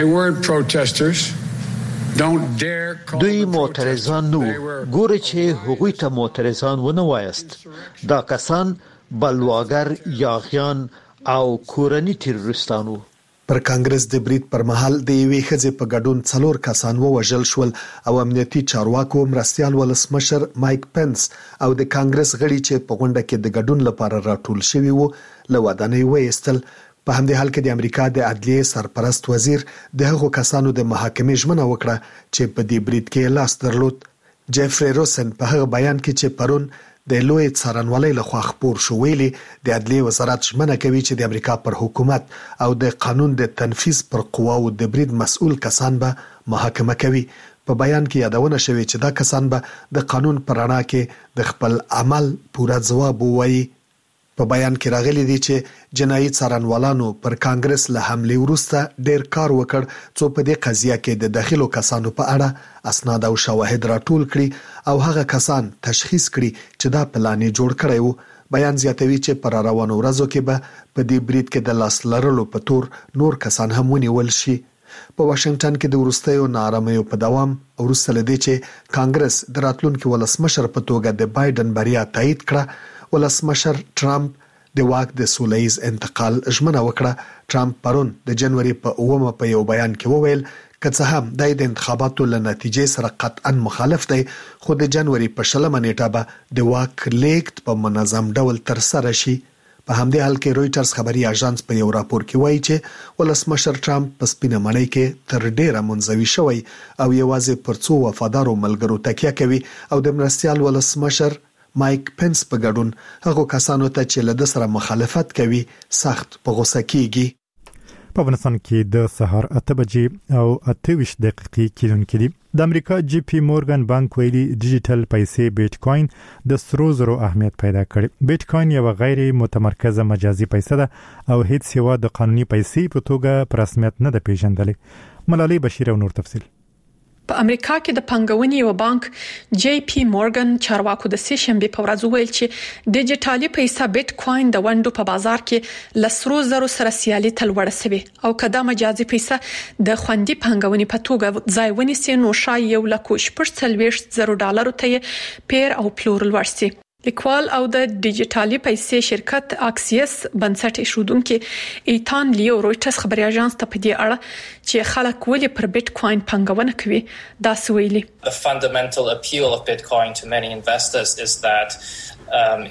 دوی معترضان نو، ګوره چې هغوی ته معترضان ونه وایست. دا کسان بلواګر، یاغیان او کورنی تروریستانو. پر کانګرس د برید پر مهال د یوې ښځې په ګډون څلور کسان ووژل شول او امنیتي چارواکو مرستيال ولسمشر مایک پنس او د کانګرس غړي چې په غونډه کې د ګډون لپاره راټول شوي وو له ودانۍ وایستل. په همدې حال کې د امریکا د عدلیې سرپرست وزیر د هغو کسانو د محاکمې ژمنه وکړه چې په دې برید کې لاس درلود. جیفری روسن په هغه بیان کې چې پرون د لوی څارنوالۍ لخوا خبر شو ویلي د عدلیې وزارت ژمنه کوي چې د امریکا پر حکومت او د قانون د تنفيذ پر قواو د برید مسؤل کسان به محاکمه کوي. په بیان کې یادونه شوې چې دا کسان به د قانون پر رڼا کې د خپل عمل پوره ځواب ووایي. په بیان کې راغلي دي چې جنایي څارنوالانو پر کانګرس له حمله وروسته ډېر کار وکړ څو په دې قضیه کې د داخلو کسانو په اړه اسناد او شواهد راټول کړي او هغه کسان تشخیص کړي چې دا پلان جوړ کړی وو. بیان زیاتوي چې پر روانو ورځو کې به په دې برید کې د لاس لرلو په تور نور کسان هم ونیول شي. په واشنگټن کې د ورستیو نارامیو په دوام ورسته لدی چې کانګرس د راتلونکي ولسمشر په توګه د بایدن بریا تایید کړه. ولسمشر ټرمپ د واک د سولهییز انتقال ژمنه وکړه. ټرمپ پرون د جنوري په اومه په یو بیان کې وویل که څه هم د انتخاباتو له نتیجې سره قطعا مخالف دی، خو د جنوري په شلمه نیټه به د واک لیږد په منظم ډول تر سره شي. په همدې حال کې رويټرز خبري اژانس په یو راپور کې وایي چې ولسمشر ټرمپ په سپینه مړۍ کې تر ډیره منځوي شوی او یوازې پر څو وفادارو ملګرو تکیه کوي او د مرستيال ولسمشر مایک پنس په ګډون هغه کسانو ته چې له سره مخالفت کوي سخت په غوسه کیږي. په افغانستان کې د سهار اته بجې او اته ویشت دقیقې کېدونکې دي. د امریکا جی پی مورګان بانک ویلي ډیجیټل پیسې بیت کوین د سرو زرو اهمیت پیدا کړي. بیت کوین یو غیر متمرکزه مجازي پیسې ده او هیڅ سیوا د قانوني پیسې په توګه په رسمیت نه ده پیژندلې. ملالۍ بشیر او نور تفصیل. په امریکا کې د پنګونې یو بانک جی پی مورګان چارواکو د سه شنبه په ورځ ویل چې ډیجیټالي پیسې بیت کوین د وندو په بازار کې لسرو زرو سره سیالي تل وړسوي او کدا مجازي پیسې د خوندي پنګونې په توګه ځای ونیسي نو شای یو لکه شپږ څلوېښت زرو ډالر ته پیر او پلورل ورسي. لیکوال او د ډیجیټالي پیسې شرکت اکسیس بنسټ ایښودونکو ایتان لیو رويټرز خبري اژانس ته په دې اړه چې خلک ولې پر بیت کوین پنګونه کوي دا سویلي. The fundamental appeal of Bitcoin to many investors is that um,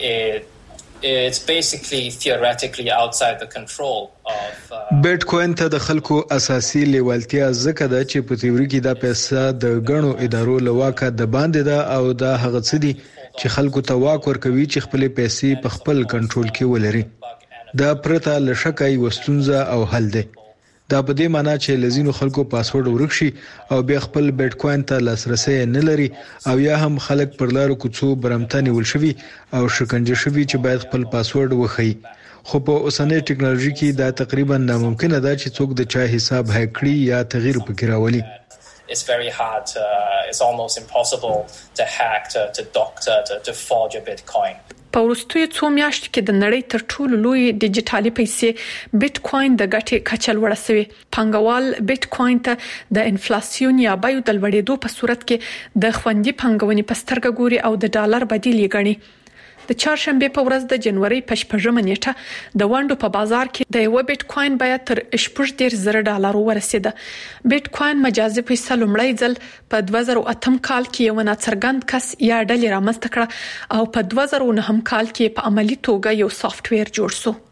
it it's basically theoretically outside the control of بیت کوین ته د خلکو اساسي لیوالتیا ځکه ده چې په تیوري کې دا پیسې د غنو ادارو لواکه د باندې ده او دا هغه څه دي چې خلکو ته واک ورکوي چې خپل پیسې په خپل کنټرول کې ولري. دا پرته لشکای وستونزه او حل دی. دا په دې معنی چې لزینو خلکو پاسورډ ورکشي او بیا خپل بیت کوین ته لاسرسي نه لري او یا هم خلک پر لارو کوڅو برمتاني ولشوي او شکنجه شوي چې باید خپل پاسورډ وخی. خو په اوسنۍ ټکنالوژي کې دا تقریبا ناممکنه ده چې څوک د چا حساب هک کړي یا تغییر پکې راولي. It's very hard to, uh, it's almost impossible to hack, to, to doctor, to, to forge a Bitcoin. په وروستیو څو میاشتو کې د نړۍ تر ټولو لوی ډیجیټالي پیسې بیت کوین د ګټې کچه لوړه شوې. پنګوال بیت کوین ته د انفلیسیون یا بیو د لوړېدو په صورت کې د خوندي پنګونې په سترګه ګوري او د ډالر بدیل یې ګڼي. د چهارشنبه په ورځ د جنوري په شپږمه نیټه د وندو په بازار کې د یو بیت کوین بیه تر شپږ ډیر زره ډالر ورسیده. بیت کوین مجازي پیسې لومړی ځل په دوه زره اتم کال کې یو ناڅرګند کس یا ډلې رامنځته کړه او په دوه زره نهم کال کې په عملی توګه یو سافټویر جوړ شو.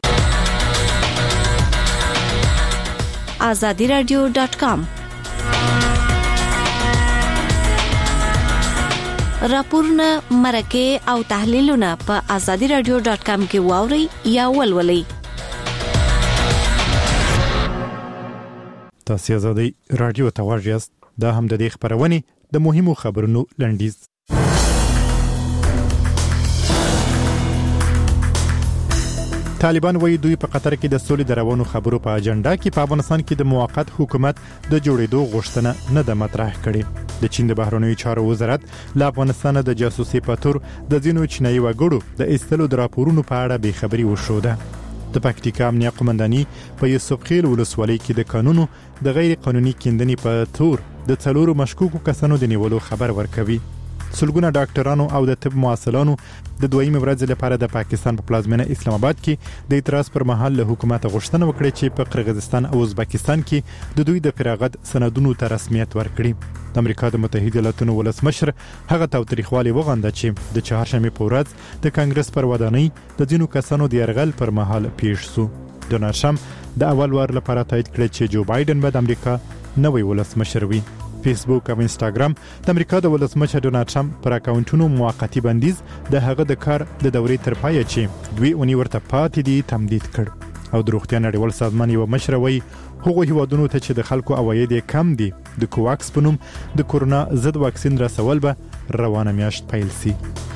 azadi radio dot com راپورونه مرکه او تحلیلونه په azadi radio dot com کې واوري یا ولولئ. تاسو azadi radio ته واژیاست. دا هم د دې خبرونه د مهمو خبرونو لنډیز. طالبان وایي دوی په قطر کې د سولې د روانو خبرو په اجنډا کې په افغانستان کې د موقت حکومت د جوړېدو غوښتنه نه ده مطرح کړې. د چین د بهرنیو چارو وزارت له افغانستان د جاسوسي په تور د ځینو چینایي وګړو د ایستلو د راپورونو په اړه بې خبري وشوده. د پکتیکا امنیه قومنداني په یوسف خیل ولسوالۍ کې د قانونو د غیر قانوني کیندنې په تور د څلورو مشکوکو کسانو د نیولو خبر ورکوي. سلګونه ډاکټرانو او د طب معاصلانو د دویمې ورځې لپاره د پاکستان په پلازمینه اسلام آباد کې د اعتراض پر مهال له حکومت غوښتنه وکړه چې په قرغیزستان او ازبکستان کې د دوی د فراغت سندونو ته رسمیت ورکړي. د امریکا د متحده ایالاتونو ولسمشر هغه تاوتریخوالي وغنده چې د چهارشنبه په ورځ د کانګرس پر ودانۍ د ځینو کسانو د يرغل پر مهال پیښ شو. ډونالد ټرمپ د اول وار لپاره تایید کړ چې جو بایدن به د امریکا نوی ولسمشر وي. فیسبوک او انستاګرام د امریکا د ولسمشر ډونالد ټرمپ پر اکاونټونو موقتی بندیز د هغه د کار د دورې تر پایه چې دوی اونۍ ورته پاتې دي تمدید کړ. او د روغتیا نړیوال سازمان یو مشر وایي هغه هیوادونو ته چې د خلکو عواید کم دي د کوواکس په نوم د کورونا ضد واکسین رسول به روانه میاشت پیل سي.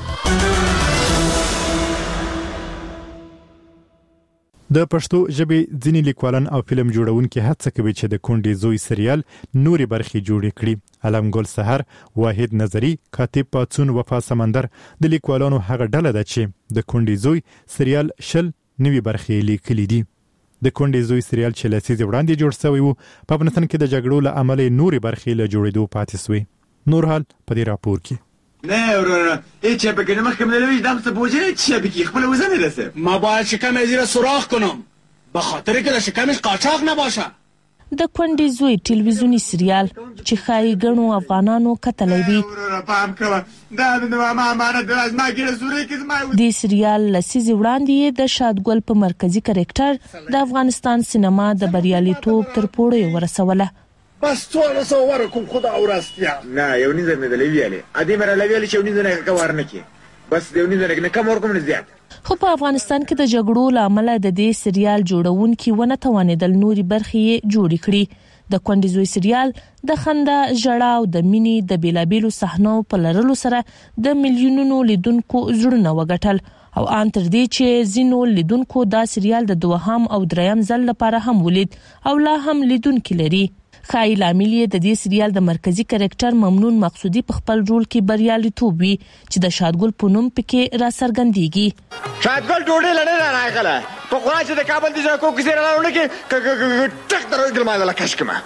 د پښتو ژبې ځینې لیکوالان او فلم جوړونکي هڅه کوي چې د کونډې زوی سریال نوري برخې جوړې کړي. علم ګل سحر، واحد نظری، کاتب پاتون، وفا سمندر د لیکوالانو هغه ډله ده چې د کونډې زوی سریال شل نوي برخې لیکلي دي. د کونډې زوی سریال چې لسیزې وړاندې جوړ شوی وو په افغانستان کې د جګړو له امله نوري برخې له جوړېدو پاتې شوې. نور حال په دې راپور کې نه ورونه هیچ بگه نمخ نمیدونی دم تو بوجه چیه بگی خپل وزن میرسه. ما باید شکم زیر سوراخ کنم به خاطر که شکمش قاچاق نباشه. د کونډې زوی ټلویزیونی سریال چې خای غنو افغانانو کتلې وی پام کوه دا د ما امانت د ما ګیره زوري کې ما د سریال لسیزې وړاندې د شادګل په مرکزی کریکټر د افغانستان سینما د بریالیتوب تر پوړې ورسوله. بس تو نه سو ورکم خدا اورستیا نه یو نه زمه د لیویاله ادي مر لیویاله چې ونی نه کورنه کې بس د ونی نه کم ورکم نه زیات. خو په افغانستان کې د جګړو لامل د دې سریال جوړونکي ونه توانیدل نوري برخې جوړې کړي. د کونډې زوی سریال د خندا ژړا او د مینې د بیلابیلو صحنو په لرلو سره د میلیونونو لیدونکو زړونه وګټل او ان تر دې چې زینو لیدونکو دا سریال د دوهم او دریم ځل لپاره هم ولید او لا هم لیدونکو لري. خای لامل د دې سریال د مرکزی کریکټر ممنون مقصودی په خپل رول کې بریالیتوب وی چې د شادګل په نوم پکې را سرګندېږي. شادګل ډوډۍ لړې نه راغله په قرآن چې د کابل د ځکو کې سره راوړل کې ټک درګل ما ولا کش کما.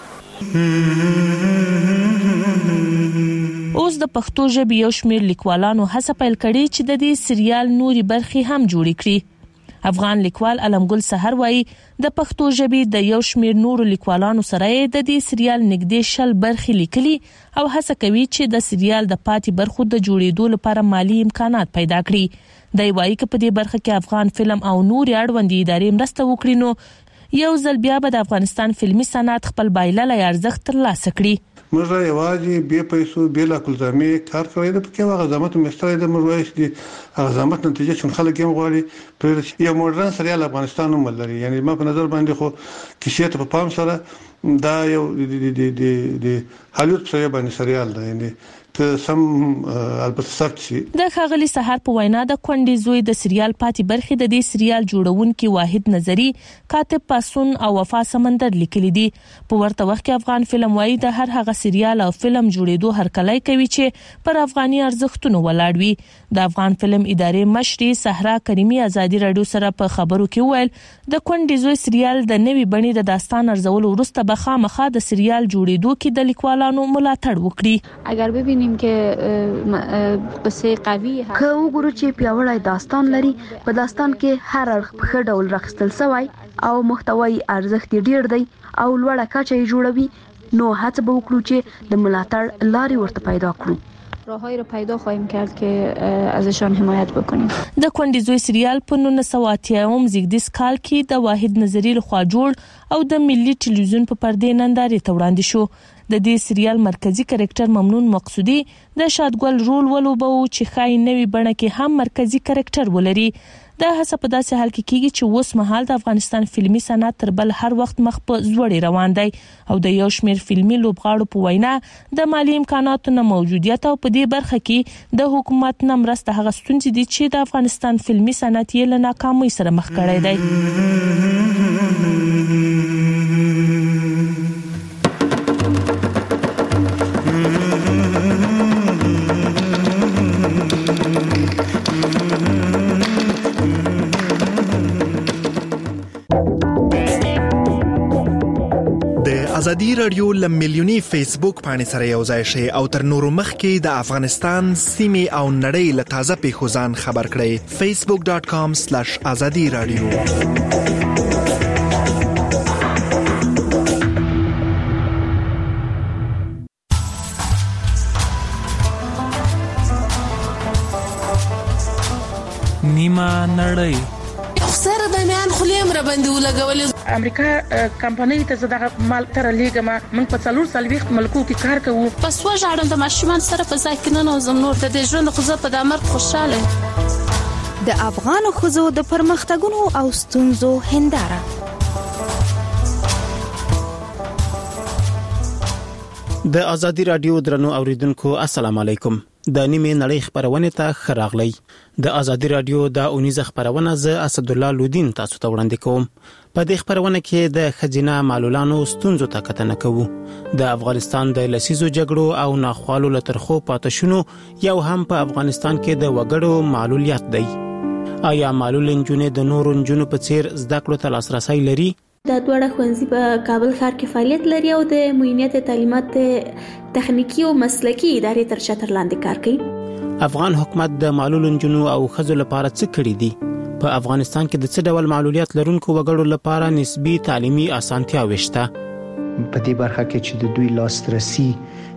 اوس د پښتو ژبې یو شمېر لیکوالانو هڅه پیل کړې چې د دې سریال نوري برخې هم جوړې کړي. افغان لیکوال علم ګل سحر وایي د پښتو ژبې د یو شمېر نورو لیکوالانو سره د دې سریال نږدې شل برخې لیکلي او هڅه کوي چې د سریال د پاتې برخو د جوړېدو لپاره مالی امکانات پیدا کړي. د وایي چې په دې برخه کې افغان فلم او نور اړوندې ادارې مرسته وکړي نو یو ځل بیا به د افغانستان فلمي صنعت خپل بایللې ارزښت ترلاسه کړي. موږ یوازې به پیسو به لا کلزمې کار کوي د پکې هغه زحمت مستری د موږ وایي چې هغه زحمت نتیجه چې خلک یې غواړي پر یو مدرن سریال افغانستان هم لري. یعنی ما په نظر باندې خو کیسه ته په پام سره دا یو د د د د هالیوډ سره باندې سریال دی. یعنی ته سم البته سخت شي. د خاغلی سحر په وینا د کونډې زوی د سریال پاتې برخې د دې سریال جوړونکي واحد نظری، کاتب پاسون او وفا سمندر لیکلي دي. په ورته وخت کې افغان فلم وایي د هر هغه سریال او فلم جوړېدو هرکلی کوي چې پر افغاني ارزښتونو ولاړ وي. د افغان فلم ادارې مشري صحرا کریمي ازادي رادیو سره په خبرو کې ویل د کونډې زوی سریال د نوي بڼې د داستان ارزولو وروسته به خامخا د سریال جوړېدو کې د لیکوالانو ملاتړ وکړي. اگر ببینیم که قصه قوي که وګورو چې پیاوړی داستان لري، په داستان کې هر اړخ په ښه ډول راخستل شوی او محتوی ارزښت ډیر دی او لوړه کچه یې جوړوي، نو هڅه به وکړو چې د ملاتړ لارې ورته پیدا کړو. راههایی رو پیدا خواهیم کرد که ازشان حمایت بکنیم. د کونډې زوی سریال په نولس سوه اتیایم زیږدیز کال کې د واحد نظری لخوا جوړ او د ملي ټلویزیون په پردې نندارې ته وړاندې شو. د دې سریال مرکزی کریکټر ممنون مقصودی د شادګل رول ولوبو چې خای نوی بڼه کې هم مرکزی کریکټر ولري. دا هڅه په داسې حال کې کیږي چې اوس مهال د افغانستان فلمي صنعت تر بل هر وخت مخ په زوړې روان دی او د یو شمېر فلمي لوبغاړو په وینا د مالی امکاناتو نه موجودیت او په دې برخه کې د حکومت نه مرسته هغه ستونزې دي چې د افغانستان فلمي صنعت یې له ناکامۍ سره مخ کړی دی. ازادي رادیو له میلیوني فیسبوک باندې سره یو ځای شي او تر نورو مخکې د افغانستان سیمې او نړۍ له تازه پیښو ځان خبر کړئ. facebook dot com slash azadi radio. نیمه نړۍ سره د میان خلیم را باندې ولګولې. امریکا کمپنۍ ته زده مال تر لیګما موږ په څلور سلويخت ملکو کې کار کوو. پس وژاړم د ماشومان سره په ځای کې نه نوزم نور د دې ژوند خو په دامر خوشاله. د افغان خزو د پرمختګونو او ستونزو هنداره. د ازادي رادیو درنو اوریدونکو السلام علیکم. د نیمه نړۍ خبرونه ته خراغلی. د ازادي رادیو د اونیزه خبرونه ز اسد الله لودین تاسو ته وړاندې کوم. په دې خبرونه کې د خزینه معلولانو ستونزو ته کتنه کوو. د افغانستان د لسیزو جګړو او ناخوالو لترخو پاتشونو یو هم په افغانستان کې د وګړو معلولیت دی. آیا معلول انجونې د نورو انجونو په څیر زده کړو ته لاسرسي لري؟ دا دوړه ښوونځي په کابل ښار کې فعالیت لري او د معینیت تعلیمات تخنیکی او مسلکی ادارې تر چتر لاندې کار کوي. افغان حکومت د معلول انجونو او خزو لپاره څه کړی دي؟ په افغانستان کې د څه ډول معلولیت لرونکو وګړو لپاره نسبی تعلیمي اسانتیاوې شته؟ په دې برخه کې چې د دوی لاسرسي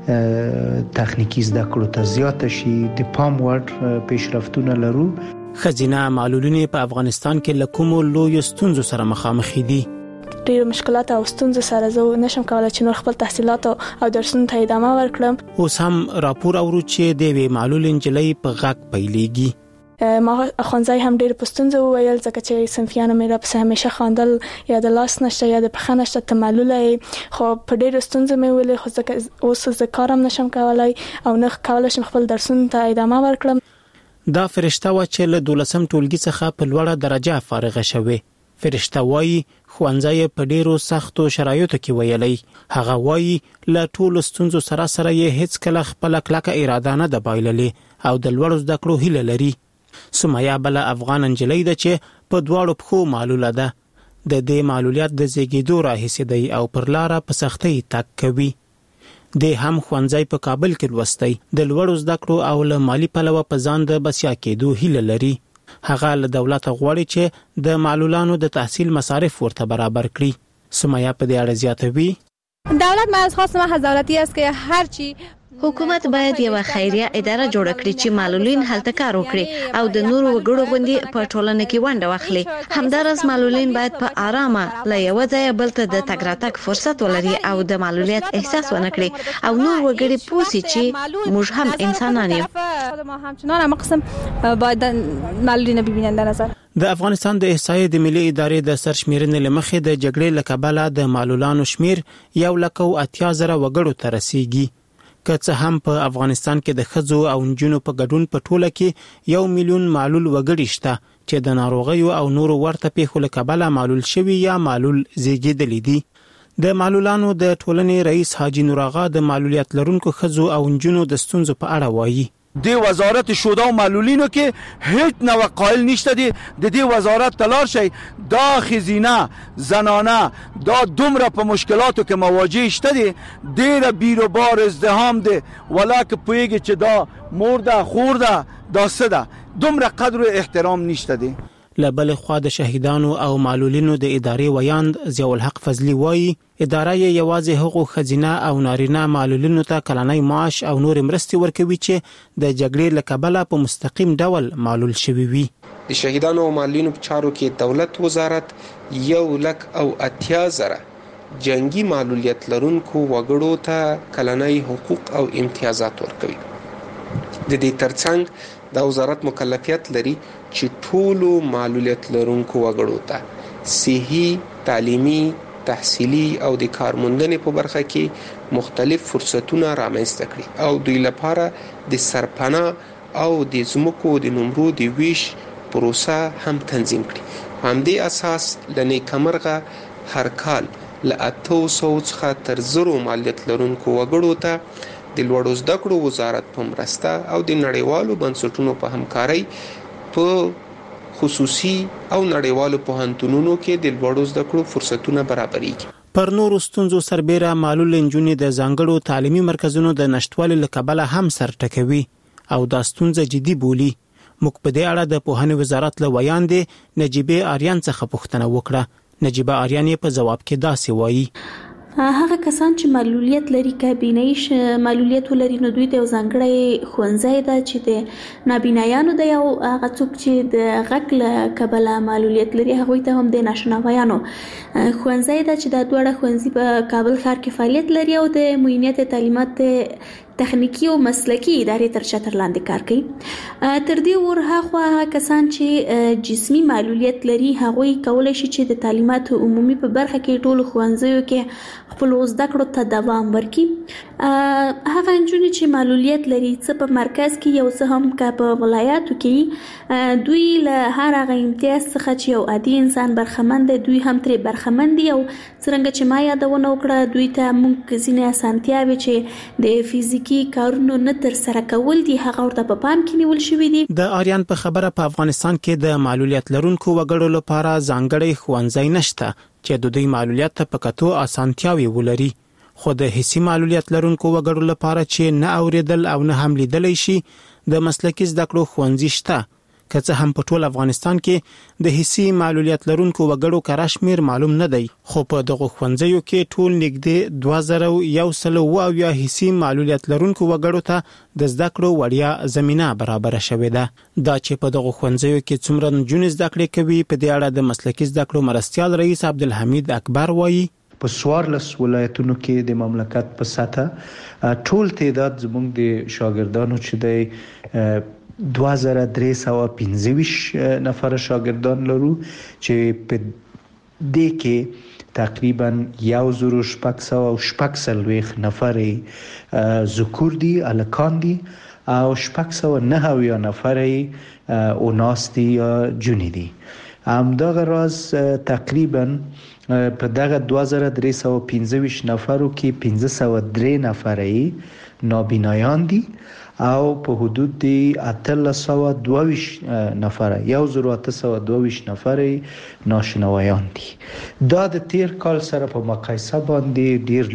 تخنیکی زده کړو ته زیات شي د پام وړ پیشرفتونه لرو. خزینه معلولینې په افغانستان کې له کومو لویو ستونزو سره مخامخ دي؟ ډېر مشکلات او ستونزې سره زه نشم کولای چې نور خپل تحصیلات او درسونو ته ادامه ورکړم. اوس هم راپور اورو چې د وی معلول انجلۍ په غږ پیلېږي. ما خونځای هم ډېر پستونزه وویل ځکه چې صنفیانو مې را پسې همیشه خواندل یا د لاس نشته یا د پښه نشته ته معلوله خو په ډېر ستونزه مې ویلې خو ځکه اوس زه کارم نشم کولای او نه کولای شم خپل درسونو ته ادامه ورکړم. دا فرشته و چې له دولسم ټولګي څخه په لوړه درجه فارغه شوه. فرشته وایي ښوونځی په ډیرو سختو شرایطو کې ویلي. هغه وایي له ټولو ستونزو سره سره یې هیڅ کله خپل کلکه اراده نه د بایللې او د لوړو زده کړو هیله لري. سمیا بل افغان انجلۍ ده چې په دواړو پښو معلوله ده. د دې معلولیت د زیږیدو راهیسې دی او پر لاره په سختۍ تک کوي. د هم ښوونځی په کابل کې لوستی. د لوړو زده کړو او له مالی پلوه په ځان د بسیا کېدو هیله لري. هغه له دولت غواړي چې د معلولانو د تحصیل مصارف ورته برابر کړي. سمیا په دې اړه زیاتوي. دولت ما از خواست ما از دولتی است که هر چی حکومت باید یو خیریه اداره جوړ کړي چې معلولین هلته کار وکړي او د نورو وګړو غوندي په ټولنه کې ونډه واخلي. همدارس معلولین باید په آرامه له یو ځای بل ته د تګ راتګ فرصت ولري او د معلولیت احساس ونه کړي او نور وګړي پوسي چې موږ هم انسانان یو. ما همچنان هم قسم باید معلولین ببینن در نظر. د افغانستان د احصایې د ملي ادارې د سرشمیرنې لمخې د جګړې له کبله د معلولانو شمیر یو لک او اتیا زره وګړو ته رسیږي. که څه هم په افغانستان کې د ښځو او نجونو په ګډون په ټوله کې یو میلیون معلول وګړي شته چې د ناروغیو او نورو ورته پیښو له کبله معلول شوي یا معلول زیږیدلي دي. د معلولانو د ټولنې رئیس حاجی نور آغا د معلولیت لرونکو ښځو او نجونو د ستونزو په اړه وایي. دی وزارت شوده و معلولینو که هیچ نوع قائل نشته دی د دی وزارت تلار شي دا خزینه زنانه دا دومره په مشکلاتو که مواجه شته دی دیره بیرو بار ازدهام دی ولکه پویگی چه دا مرده خورده دا سده دومره قدر و احترام نشته دی. لبل خوا د شهیدانو او معلولینو د ادارې ویاند ضیاء الحق فضلی وایي اداره یې یوازې هغو خزینه او نارینه معلولینو ته کلنی معاش او نور مرستې ورکوي چې د جګړې له کبله په مستقیم ډول معلول شوي وي. د شهیدانو او معلولینو په چارو کې دولت وزارت یو لک او اتیا زره جنگي معلولیت لرونکو وګړو ته کلنۍ حقوق او امتیازات ورکوي. د دې ترڅنګ د وزارت مکلفیت لري چې ټولو معلولیت لرونکو وګړو ته صحي، تعلیمي، تحصیلي او د کارموندنې په برخه کې مختلف فرصتونه رامنځته کړي او دوی لپاره د سرپناه او د ځمکو د نمرو د ویش پروسه هم تنظیم کړي. په همدې اساس له نیکمرغه هر کال له اته سوه څخه تر زرو معلولیت لرونکو وګړو ته د لوړو زده کړو وزارت په مرسته او د نړیوالو بنسټونو په همکارۍ په خصوصي او نړیوالو پوهنتونونو کې د لوړو زده کړو فرصتونه برابرېږي. پر نورو ستونزو سربېره معلول نجونې د ځانګړو تعلیمي مرکزونو د نشټوالي له کبله هم سر ټکوي او دا ستونزه جدي بولي. موږ په دې اړه د پوهنې وزارت له ویاندې نجیبه آریان څخه پوښتنه وکړه. نجیبه آریان په جواب کې داسې وایي: هغه کسان چې معلولیت لري کابینایش معلولیت ولري نو دوی ته ځانګړی ښوونځی ده چې د نابینایانو د یو هغه څوک چې د غږ له کبله معلولیت لري هغوی ته هم د ناشناویانو ښوونځی ده چې دا دواړه ښوونځي په کابل ښار کې فعالیت لري او د معینیت تعلیمات تخنیکی او مسلکی ادارې تر چتر لاندې کار کوي. تر دې ورهاخوا هغه کسان چې جسمی معلولیت لري هغوی کولای شي چې د تعلیمات عمومي په برخه کې ټولو ښوونځیو کې خپل زده کړو ته دوام ورکړي. هغه نجونې چې معلولیت لري څه په مرکز کې یو څه هم که په ولایاتو کې دوی له هر هغه امتیاز څخه چې یو عادي انسان برخمن دی دوی هم ترې برخمن دي او څرنګه چې ما یادونه وکړه دوی ته موږ ځینې اسانتیاوې چې د فزیکي کارونو نه تر سره کول دي هغه ورته په پام کې نیول شوی دي. د آریان په خبره په افغانستان کې د معلولیت لرونکو وګړو لپاره ځانګړی ښوونځی نشته چې د دوی معلولیت ته په کتو اسانتیاوې ولري، خو د حسي معلولیت لرونکو وګړو لپاره چې نه اوریدل او نه هم لیدلی شي د مسلکي زده کړو ښوونځي شته. که څه هم په ټول افغانستان کې د حسي معلولیت لرونکو وګړو کره شمیر معلوم نه دی، خو په دغه ښوونځیو کې ټول نږدې دوه زره یو سل او اویا حسي معلولیت لرونکو وګړو ته د زده کړو وړیا زمينه برابر شوې ده. دا چې په دغه ښوونځیو کې څومره نجونې زده کړې کوي په دې اړه د مسلکي زده کړو مرستیال رئیس عبدالحمید اکبر وایي: په څوارلس ولایتونو کې د مملکت په سطح ټول تعداد زموږ د شاګردانو چې د دوه زره درې سوه پنځه ویشت نفر شاګردان لرو چې په دې کې تقریبا یو زره شپږ سوه او شپږ څلوېښت نفر ذکور دي، هلکان دي او شپږ سوه نهه اویا نفر اناث دي یا جونې دي. همدغه راز تقریبا په دغه دوه زره درې سوه پنځه ویشت نفرو کې پنځه سوه درې نفر نابینایان دي او په حدود دی اتلس سوه دوه ویشت نفر یو زر اته سوه دوه ویشت نفر ناشناویان دي. دا د تیر کال سره په مقایسه باندې ډیر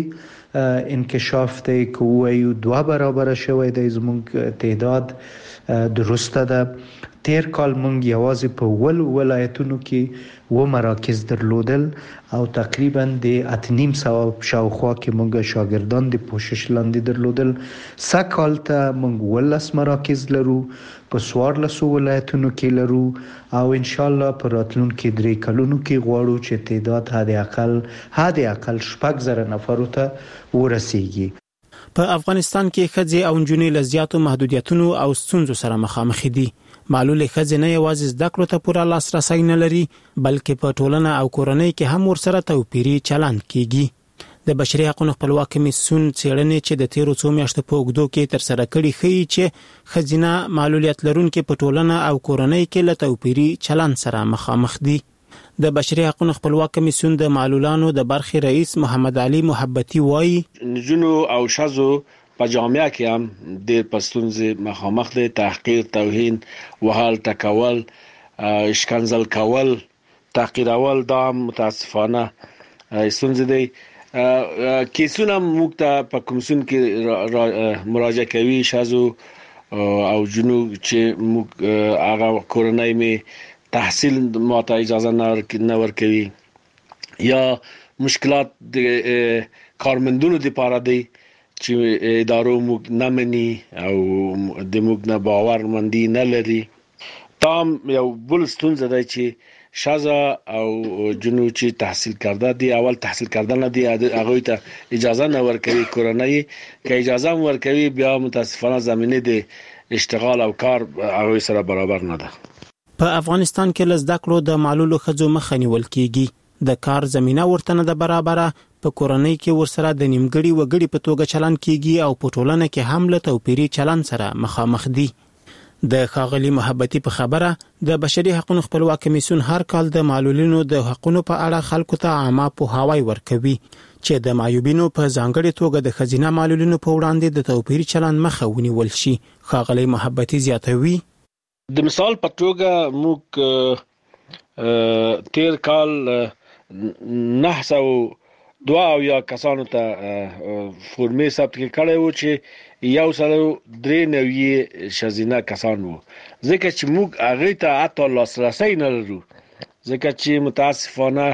لوی انکشاف دی که وایو دوه برابر شوی دی زموږ تعداد. درسته ده تیر کال مونږ یوازې په ول ولایتونو کې و مراکز درلودل او تقریبا د اتنیم سوه شاوخوا کې مونږ شاګردان د پوشش لاندې درلودل. سکال ته مونږ ولس مراکز لرو په څوارلسو ولایتونو کې لرو او ان شاء الله په راتلونکي درې کلونو کې غواړو چې تعداد حد اقل حد اقل شپږ زره نفرو ته ورسیږي. په افغانستان کې ښځې او نجونې له زیاتو محدودیتونو او ستونزو سره مخامخ دي. معلولې ښځې نه یوازې زده کړو ته پوره لاسرسی نه لري بلکې په ټولنه او کورنۍ کې هم ورسره توپیري چلند کیږي. د بشري حقوقو خپلواک کمیسیون څېړنې چې د تیرو څو میاشتو په اوږدو کې ترسره کړي ښیي چې ښځینه معلولیت لرونکي په ټولنه او کورنۍ کې له توپیري چلند سره مخامخ دي. د بشري حقوقو خپلواک کمیسیون د معلولانو د برخې رئیس محمد علي محبتي وایي: نجونو او ښځو په جامعه کې هم ډېر پستونځې مخامخ دي. تحقیر، توهین، وهل، ټکول، اشکنزل کول، تحقیرول دا متاسفانه ستونزې دي. کیسونه موږ ته په کمیسیون کې مراجعه کوي ښځو او جنو چې موږ هغه کورنۍ می تحصیل ماته اجازه نه ورکوي یا مشکلات د کارمندونو لپاره دي چې ادارو موږ نه مني او د موږ نه باور مندي نه لري. تام یو بل ستونزه ده چې شازا او جنو چې تحصیل کرده دي اول تحصیل کردن دي هغه ته اجازه نه ورکوي کورنۍ که اجازه ورکوي بیا متاسفانه زمینه دي اشتغال او کار هغه سره برابر نه ده. په افغانستان کې لزده کړو د معلولو ښځو مخه نیول کیږي. د کار زمينه ورته نه د برابره په کورنۍ کې ورسره د نیمګړي وګړي په توګه چلن کیږي او په ټولنه کې هم له توپیري چلن سره مخامخ دي. د ښاغلي محبتي په خبره د بشري حقوقو خپلواک کمیسیون هر کال د معلولینو د حقوقو په اړه خلکو ته عامه پوهاوی ورکوي چې د معیوبینو په ځانګړي توګه د خزینه معلولینو په وړاندې د توپیري چلن مخه ونیول شي. ښاغلي محبتي زیاتوي د مثال په توګه موږ تیر کال نه سو دوا او یا کسانو ته فورمې ثبت کړي وو چې یو سره درې نوې شزینه کسان وو ځکه چې موږ هغه ته حتی لاسرسي نه لرو ځکه چې متاسفانه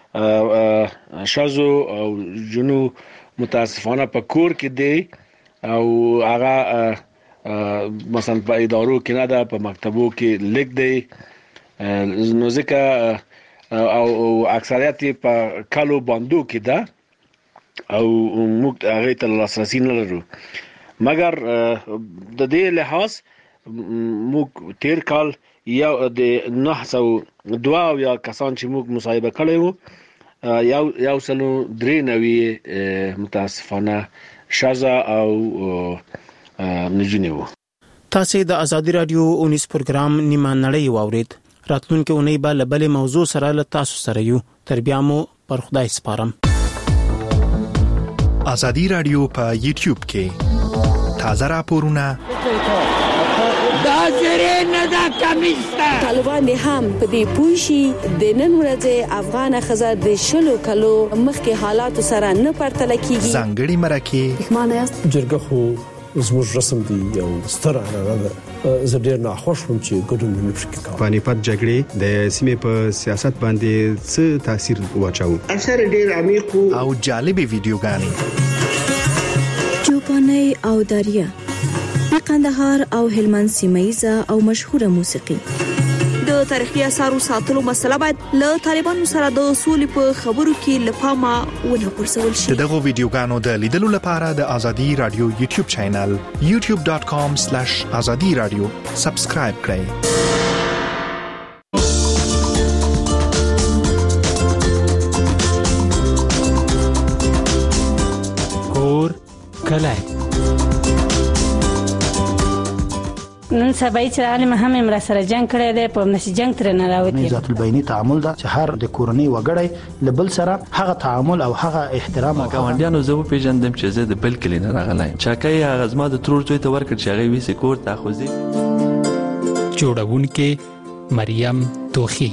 شازو او جنو متاسفانه په کور کې دی او هغه مثلا په ادارو کې نه ده په مکتبو کې لیک دی نو ځکه او اکثریت په کالو باندو کې ده او موږ هغه ته لاسرسي نه لرو مګر د دې لحاظ موږ تیر کال یو د نه سو دوا یا کسان چې موږ مصاحبه کړي وو یو یو سلو درې نوې متاسفانه شازا او نجونې وو. تاسو د ازادي رادیو اونیس پروګرام نیمه نړۍ واورید. راتلونکي اونۍ به له بلې موضوع سره له تاسو سره یو. تر بیا مو پر خدای سپارم. ازادي رادیو په یوټیوب کې تازه راپورونه دا زری نه دا کمیسته طالبان هم په دې پوښي د نن ورځې افغان خزر د شلو کلو مخکې حالات سره نه پرتل کیږي. ځانګړي مرکه معنی است جرګه خو زموږ رسم دی یو ستر هغه زه ډیر نه خوښ وم چې ګډون نه پکې په پانیپت جګړې د سیمې په سیاست باندې څه تاثیر واچاو. اثر ډیر عمیق او جالب ویډیوګانې چوپاني او دریا د قندهار او هلمند سیمایزه او مشهوره موسیقي. د تاریخي اثارو ساتلو مسله باید له طالبانو سره د سولې په خبرو کې لپاره ونه پرسول شي. دغه ویډیوګانو د لیدلو لپاره د ازادي رادیو یوټیوب چینل یوټیوب ډاټ کام سلیش ازادي رادیو سبسکرایب کړئ. کور کلای نن سبا چې عالم هم امر سره جنگ کړی دی په نشي جنگ تر نه راوتی. ذات البینی تعامل دا چې هر د کورنۍ وګړي لبل سره هغه تعامل او هغه احترام او ګاونډیانو زه په پیژندم چې زه د بل کلی نه راغلایم. چاکای هغه زما د ترور زوی ته ورکړ چې هغه ویسي کور ته خوځي. جوړونکې مریم توخی.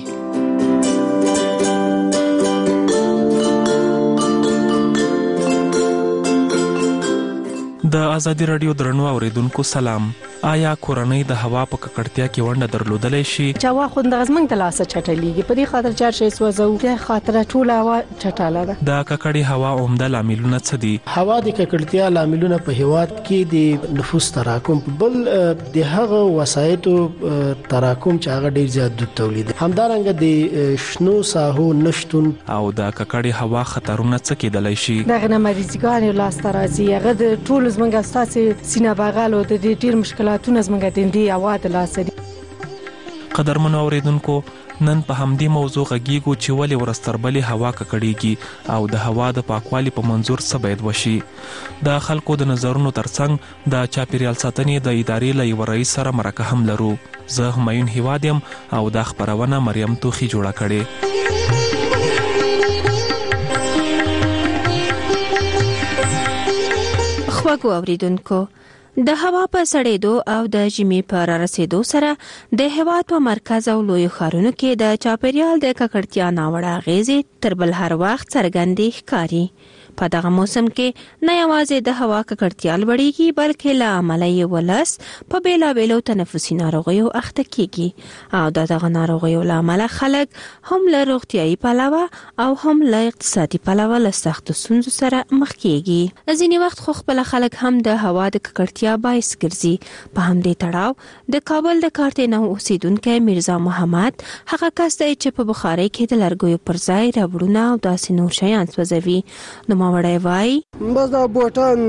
د ازادي رادیو درنو اوریدونکو سلام. آیا کورنۍ د هوا په ککړتیا کې ونډه درلودلای شي؟ چې هوا خو د غزمن د لاسه چټلېږي په دې خاطر چار شي سوځو د خاطر ټول هوا چټاله ده. د ککړې هوا عمده لاملونه څه دي؟ هوا د ککړتیا لاملونه په هیواد کې د نفوس تراکم بل د هغه وسایتو تراکم چې هغه ډیر زیات د تولید همدارنګه د شنو ساحو نشټون او د ککړې هوا خطرونه څه کېدلای شي؟ دغه مریضګان لاس ترازی هغه د ټول زمنګ اساسي سینه باغالو د دې ډیر مشکلاتونه زمنګ دندي اواز لاسري. قدرمنو اوریدونکو نن په همدې موضوع غږیږو چې ولې ورستربلې هوا ککړېږي او د هوا د پاکوالي په منظور څه باید وشي. د خلکو د نظرونو ترڅنګ د چاپیریال ساتنې د ادارې له یو رئیس سره مرکه هم لرو. زه همایون هیواد یم او د خبرونه مریم توخی جوړه کړې. خواږو اوریدونکو د هوا په سړېدو او د ژمي په رارسېدو سره د هېواد په مرکز او لویو ښارونو کې د چاپیریال د ککړتیا ناوړه اغېزې تر بل هر وخت څرګندې ښکاري. په دغه موسم کې نه یوازې د هوا ککړتیا لوړیږي بلکې له امله یې ولس په بیلابیلو تنفسي ناروغیو اخته کیږي او د دغه ناروغیو له امله خلک هم له روغتیايي پلوه او هم له اقتصادي پلوه له سختو ستونزو سره مخ کیږي. ځینې وخت خو خپل خلک هم د هوا د ککړتیا باعث ګرځي. په همدې تړاو د کابل د کارتینو اوسیدونکی میرزا محمد هغه کس دی چې په بخارۍ کې د لرګیو پر ځای ربړونه او داسې نور شیان سوځوي. نو ماوړی وایي بس دا بوټان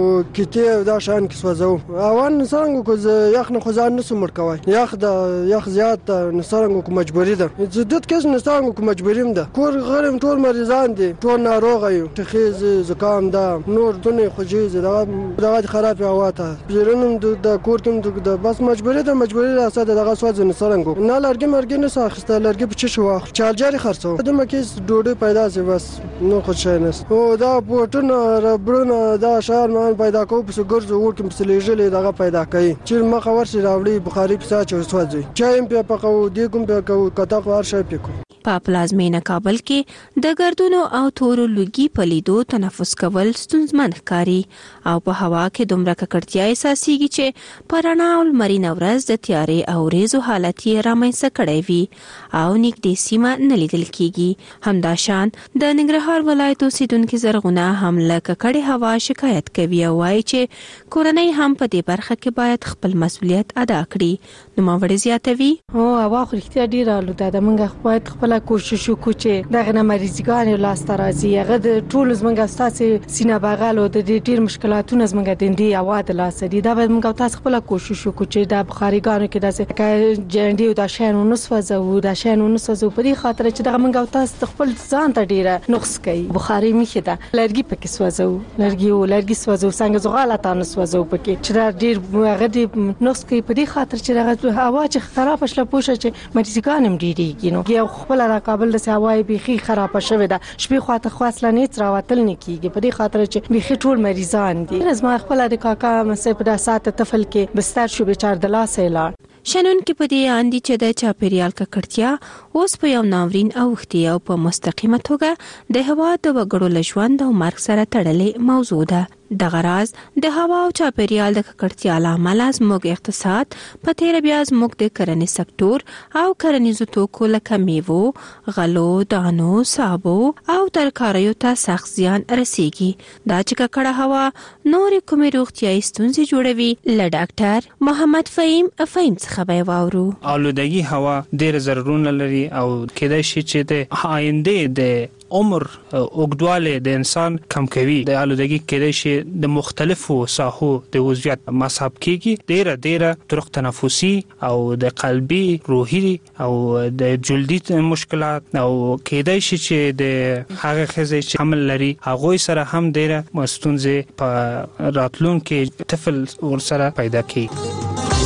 کیټې دا شیان کې سوځو اوان څنګه کو یخ نه خو ځان نه سمړ کوي یخ د یخ زیات څنګه کو مجبوری ده زدت کس نه څنګه کو مجبوریم ده کور غرم ټول مریضان دي ټول ناروغ یو تخیز زکام ده نور دنه خوجیز دا دا خراب هوا ته بیرونم د کور کوم د بس مجبوری ده مجبوری راځه دغه سوځ نه څنګه نه لرګي مرګي نه ساخسته لرګي په چش واخ چالجاري خرڅو د مکیس ډوډۍ پیدا سي بس نو خو شي نه او دا بوټونه ربړونه دا شهر مان پیدا کو په ګرځو ورکم په لېجلې دغه پیدا کوي چې مخ ورسي راوړي بخاري په ساچو سوځي چایم په پقو دی کوم په کو کتا ور شي پکو. په پلازمینه کابل کې د ګردونو او تورو لوګي په لیدو تنفس کول ستونزمن ښکاري او په هوا کې دومره ککړتیا احساسېږي چې په رڼا او لمرینه ورځ د تیارې او ریزو حالت یې رامنځته کړی وي او نږدې سیمه نه لیدل کېږي. همداشان د ننګرهار ولایت اوسیدونکي زرغونه هم له ککړې هوا شکایت کوي او وایي چې کورنۍ هم په دې برخه کې باید خپل مسؤلیت ادا کړي. نو ماوړی زیاتوي او هوا خو رښتیا ډیره آلوده ده موږ باید خپل کوشش وکړو چې دغه نه مریضګان لاس ته راځي هغه د ټول زمونږ ستاسو سینه بغل او د ډیر مشکلاتونو زمونږ د دې هوا د لاس دي دا باید موږ تاسو خپل کوشش وکړو چې د بخاریګانو کې داسې جنډي او د شین نو سوځو د شین نو سوځو په دې خاطر چې دغه موږ تاسو خپل ځان ته ډیره نقص کوي. بخاري میخه ده لرګي پکې سوځو لرګي او لرګي سوځو څنګه زغاله تاسو سوځو پکې چې ډیر هغه دې نقص کوي په دې خاطر چې دغه هوا چې خراب شله پوښه چې مریضګان هم ډیریږي نو یو خپل را کابل د هوای بيخي خراب شوه ده شپې خواته خاصله نیت راوتل نه کیږي په دې خاطر چې بيخي ټول مریضان دي. زما خپل د کاکا مسې په داسات طفل کې بستر شو بیچار د لاسه لاړ شنن کې په دې اندي چې د چاپیریال ککړتیا اوس په یو ناورین اوختي او په مستقیمه توګه د هوا د وګړو لژوند او مرګ سره تړلې موضوع ده. دغه راز د هوا او چاپیریال د ککړتیا لامل زموږ اقتصاد په تیر بیا زموږ د کرنې سکتور او کرنیزو توکو لکه میوو غلو دانو صابو او ترکاریو ته سخت زیان رسیږي. دا چې ککړه هوا نور کومې روغتیايي ستونزې جوړوي له ډاکټر محمد فهیم فهیم څخه به واورو. آلودگی هوا ډېر ضررونه لري او کېدای شي چې د آینده د عمر اوږدوالی د انسان کم کوي. د آلودگی کېدای شي د مختلفو ساحو د عضویت مصاب کیږي ډیره ډیره طرق تنفسي او د قلبي روحي او د جلدي مشکلات او کېدای شي چې د هغه خزې چې حمل لري هغه سره هم ډیره مستونزه په راتلونکو طفل ور سره پیدا کیږي.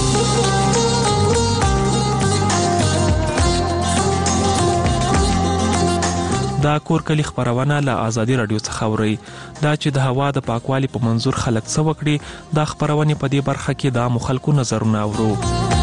دا کور کلی خبرونه له آزادي رادیو څخه اوري. دا چې د هوا د پاکوالي په منظور خلک څه وکړي دا خبرونه په دې برخه کې د مخالکو نظرونه اورو.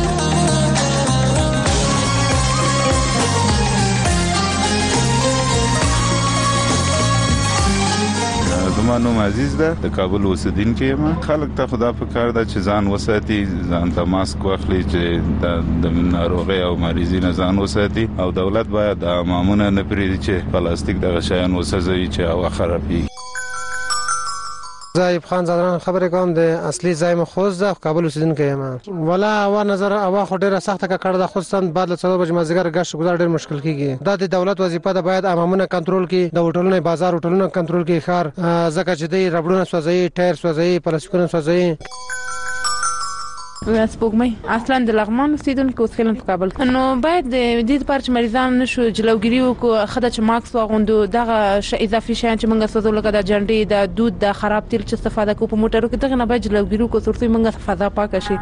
زما نوم عزیز ده د کابل اوسیدونکی یم. خلک ته خدا په کار ده چې ځان وساتي ځان ته ماسک واخلي چې د ناروغي او مریضي نه ځان وساتي او دولت باید د امامونه نه پریږدي چې پلاستیک دغه شیان وسوځوي چې هوا خرابوي. زایب خان زادران خبرې کوم د اصلي ځای مخوز ده کابل اوسیدونکی یم. ولا هوا نظر هوا خو ډیره سخته کړه د خصوصا بعد له څلور بجې مازیګر غش گزار ډیر مشکل کیږي. دا د دولت وظیفه ده باید امامونه کنټرول کړي د هوټلونو بازار هوټلونو کنټرول کړي خار ځکه چې د ربړونو سوځي ټایر سوځي پلاستیکونه سوځي. سپوږمۍ اصلا د لغمان اوسیدونکو اوسېدل په کابل نو باید د دې لپاره چې مریضان نشو جلوګیری وکړو خدای چې ماکس واغوندو دغه اضافي شیان چې موږ سوزو لکه د جنډي د دود د خراب تیل چې استفاده کوو په موټرو کې دغه نه باید جلوګیری وکړو ترڅو موږ فضا پاکه شي.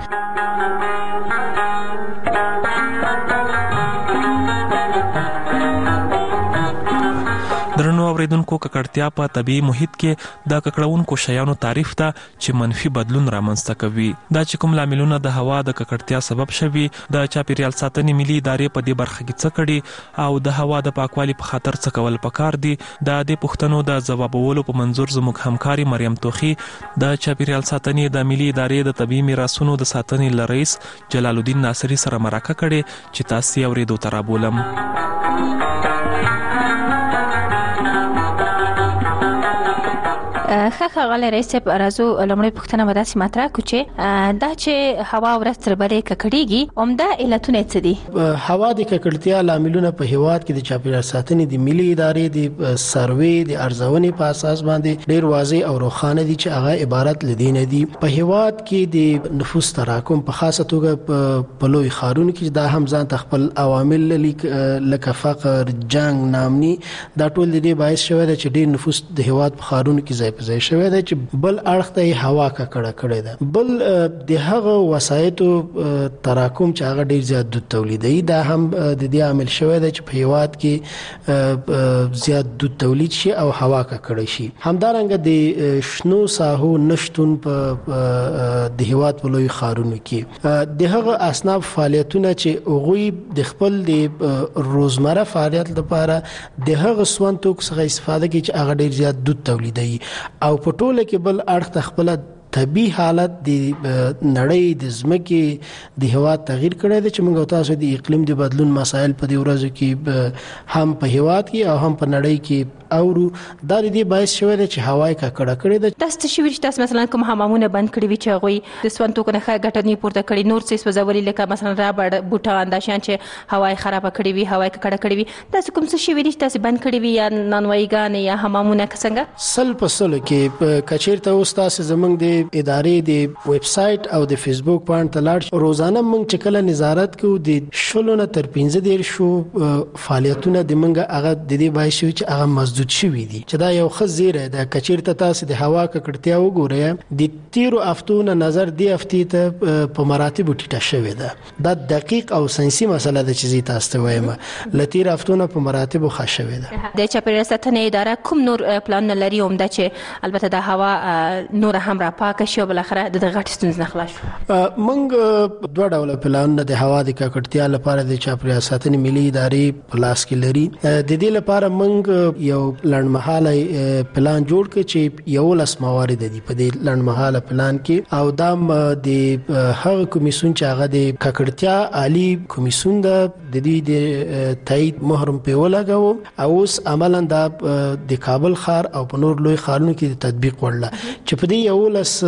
درنو اوریدونکو ککړتیا په طبي محیط کې د ککړونکو شیانو تعریف ته چې منفي بدلون رامنځته کوي. دا چې کوم لاملونه د هوا د ککړتیا سبب شوي، د چاپیریال ساتنې ملي ادارې په دې برخه کې څه کړي او د هوا د پاکوالي په خاطر څه کول پکار دي، د دې پوښتنو د ځوابولو په منظور زموږ همکاري مریم توخی د چاپیریال ساتنې د ملي ادارې د طبي میراثونو د ساتنې ل رئیس جلال الدین ناصری سره مرکه کړې چې تاسو یې اوریدو ته رابولم. ښه غلی رئیس صاحب، راځو لومړی پوښتنه به داسې مطرح کړو چې دا چې هوا ورځ تر بلې ککړېږي، عمده علتونه څه دي؟ هوا د ککړتیا لاملونه په هیواد کې د چاپیریال ساتنې د ملي ادارې د سروې د ارزونې په اساس باندې ډېر واضح او روښانه دي چې هغه عبارت لدینه دي. په هیواد کې د نفوس تراکم په خاصه توګه په لوی ښارونو کې دا هم ځان خپل عوامل لکه فقر، جنگ، نامني، دا ټول د دې باعث شوی دی چې ډېر نفوس د هیواد په ښارونو کې ځای ځای شوی دی چې بل اړخ ته هوا ککړه کړې ده. بل د هغه وسایطو تراکم چې هغه ډیر زیات دود تولیدوي، دا هم د دې عامل شوی دی چې په هیواد کې زیات دود تولید شي او هوا ککړه شي. همدارنګه د شنو ساحو نشتون په د هیواد په لوی ښارونو کې د هغه اصناف فعالیتونه چې هغوی د خپل د روزمره فعالیت لپاره د هغه سون توکو څخه استفاده کوي چې هغه ډیر زیات دود تولیدوي او په ټوله کې بل اړخ ته خپل طبي حالت د نړۍ د ځمکې د هوا تغییر کړی دی چې موږ تاسو د اقلیم د بدلون مسایل په دې ورځو کې هم په هیواد کې او هم په نړۍ کې اورو. دا د دې باعث شوی دی چې هوا یې ککړه کړې ده. تاسو څه شوي چې تاسو مثلا کوم حمامونه بند کړي وي چې هغوی د سون توکو نه ښه ګټه نه پورته کړي، نور څه سوځولي لکه مثلا رابړ بوټان دا شیان چې هوا یې خرابه کړې وي، هوا یې ککړه کړې وي، تاسو کوم څه شوي چې تاسو بند کړي وي یا نانوایګانې یا حمامونه څنګه؟ سل په سلو کې کچیرته اوس تاسو زموږ د ادارې د ویب سایټ او د فیسبوک باندې تلاړ روزانه موږ چې کله نظارت کوو د شلو نه تر پنځه دېرش شو فعالیتونه د موږ هغه د دې باعث شوي چې هغه مسدود شوي دي چې دا یو ښه زیری دی. کچیرته تاسو د هوا ککړتیا وګورئ، د تیرو هفتو نه نظر دې هفتې ته په مراتبو ټیټه شوې ده. دا دقیق او ساینسي مسله ده چې زه تاسو ته وایم، له تیر هفتو نه په مراتبو ښه شوې ده. د چاپیریال ساتنې اداره کوم نور پلانونه لري عمده چې البته د هوا نور هم را پاکه شي او بالاخره د غټ ستونزې نه خلاص شو؟ موږ دوه ډوله پلانونه د هوا د ککړتیا لپاره د چاپیریال ساتنې ملي ادارې په لاس کې لري. د دې لپاره موږ یو لنډمهاله پلان جوړ کړ چې یو لس موارد دي په دې لنډمهاله پلان کې، او دا د هغه کمیسیون چې هغه د ککړتیا عالی کمیسیون ده د دې د تایید مهر په ولګو او اوس عملاً دا د کابل ښار او په نور لوی ښارونو کې د تطبیق وړله چې په دې یو لس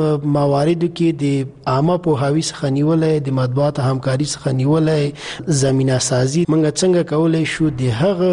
مواردو کې د عامه پوهاوي څخه نیولای، د مطبوعات همکاري څخه نیولای، زمينه سازي موږ څنګه کولای شو د هغه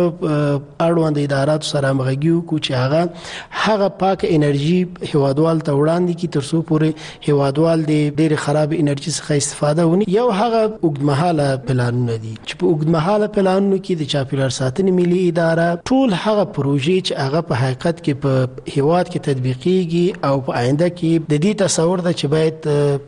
اړوند ادارات سره همغږي وکړو چې هغه هغه پاک انرژي هوادوال ته وړاندې کی تر څو پورې هوادوال د ډېر خراب انرژي څخه استفاده ونی. یو هغه اوږدمهاله پلانونه دي چې په اوږدمهاله پلانونو کې د چاپیریال ساتنې ملي اداره ټول هغه پروژې چې هغه په حقیقت کې په هیواد کې تطبیقيږي او په آینده کې د دې تصور ده چې باید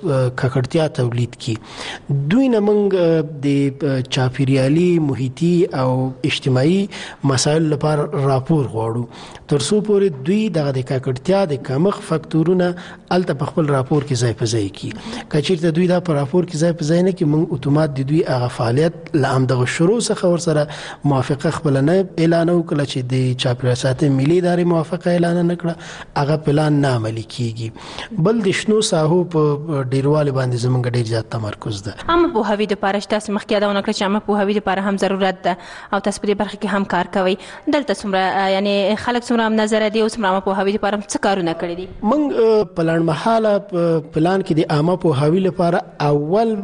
ککړتیا تولید کی. دوی نه موږ د چاپیریالي، محیطي او اجتماعي مسایل لپاره راپور غواړو تر څو پورې دوی دغه د ککړتیا د کمښت فاکتورونه الته په خپل راپور کې ځای په ځای کی. کچیرته دوی دا په راپور کې ځای په ځای نه کې موږ اتومات د دوی هغه فعالیت لام دغه شروع څخه ورسره موافقه خپل نه اعلان وکړه چې د چاپیریال ساتنې ملي ادارې موافقه اعلان نه کړه، هغه پلان نه عملي کیږي. بل د شنو ساحو په ډیرواله باندې زمونږ ډیر زیات تمرکز ده. عامه پوهاوی د پاره تاسو مخکې یادونه کړې چې عامه پوهاوی د پاره هم ضرورت ده او تاسو په دې برخه کې هم کار کوي. دلته څومره یعنی خلک څومره هم نظر دي او څومره عامه پوهاوی د پاره څه کارونه کړی دي؟ موږ په لړمحاله پلان کې د عامه پوهاوی لپاره اول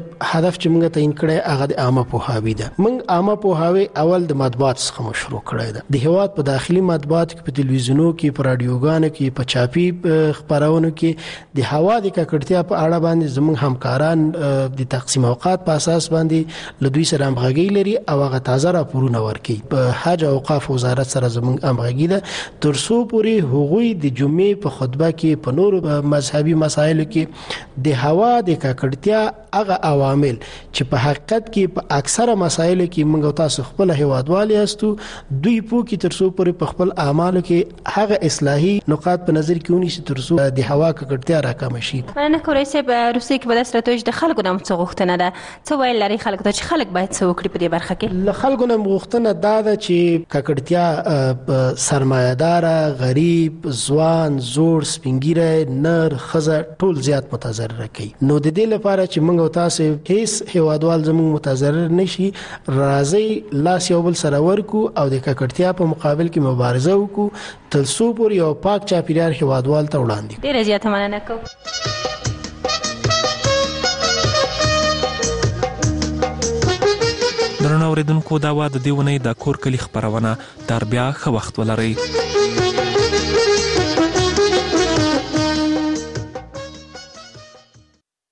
هدف چې موږ تعین کړی هغه د عامه پوهاوی ده. موږ عامه پوهاوی اول د مطبوعات څخه مشروع کړی ده. د هیواد په داخلي مطبوعات کې، په تلویزیونونو کې، په رادیوګانو کې، په چاپي خبرونو کې د هوا د ککړتیا په اړه باندې زموږ همکاران د تقسیم اوقات په اساس باندې له دوی سره همغږي لري او هغه تازه راپورونه ورکوي. په حج او اوقاف وزارت سره زموږ همغږي ده ترڅو پورې هغوی د جمعې په خطبه کې په نورو مذهبي مسایلو کې د هوا د ککړتیا هغه عوامل چې په حقیقت کې په اکثره مسایلو کې موږ تاسو خپل هیوادوال یاستو دوی پو کې ترڅو پورې په خپل اعمالو کې هغه اصلاحي نقاط په نظر کې ونیسي ترڅو د هوا ککړتیا راکم شي. نه کولی شي په روسي کې بل ستراتیژي د خلکو د غوښتنه ده څه ویل لري خلک ته چې خلک باید څه وکړي په دې برخه کې؟ له خلکو نه غوښتنه دا ده چې ککړتیا سرمایه‌دار غریب ځوان زوړ سپینګیره نر ښځه ټول زیات متضرر کوي. نو د دې لپاره چې موږ او تاسو هیڅ هیوادوال زموږ متضرر نشي راځي لاس یو بل سره ورکو او د ککړتیا په مقابل کې مبارزه وکړو ترڅو پورې یو پاک چاپیریال هیوادوال ته وړاندې. ډیره زیاته مننه کوم. درنو اوریدونکو دا وا د دیونې د کور کلی خبرونه تر بیا ښه وخت ولرئ.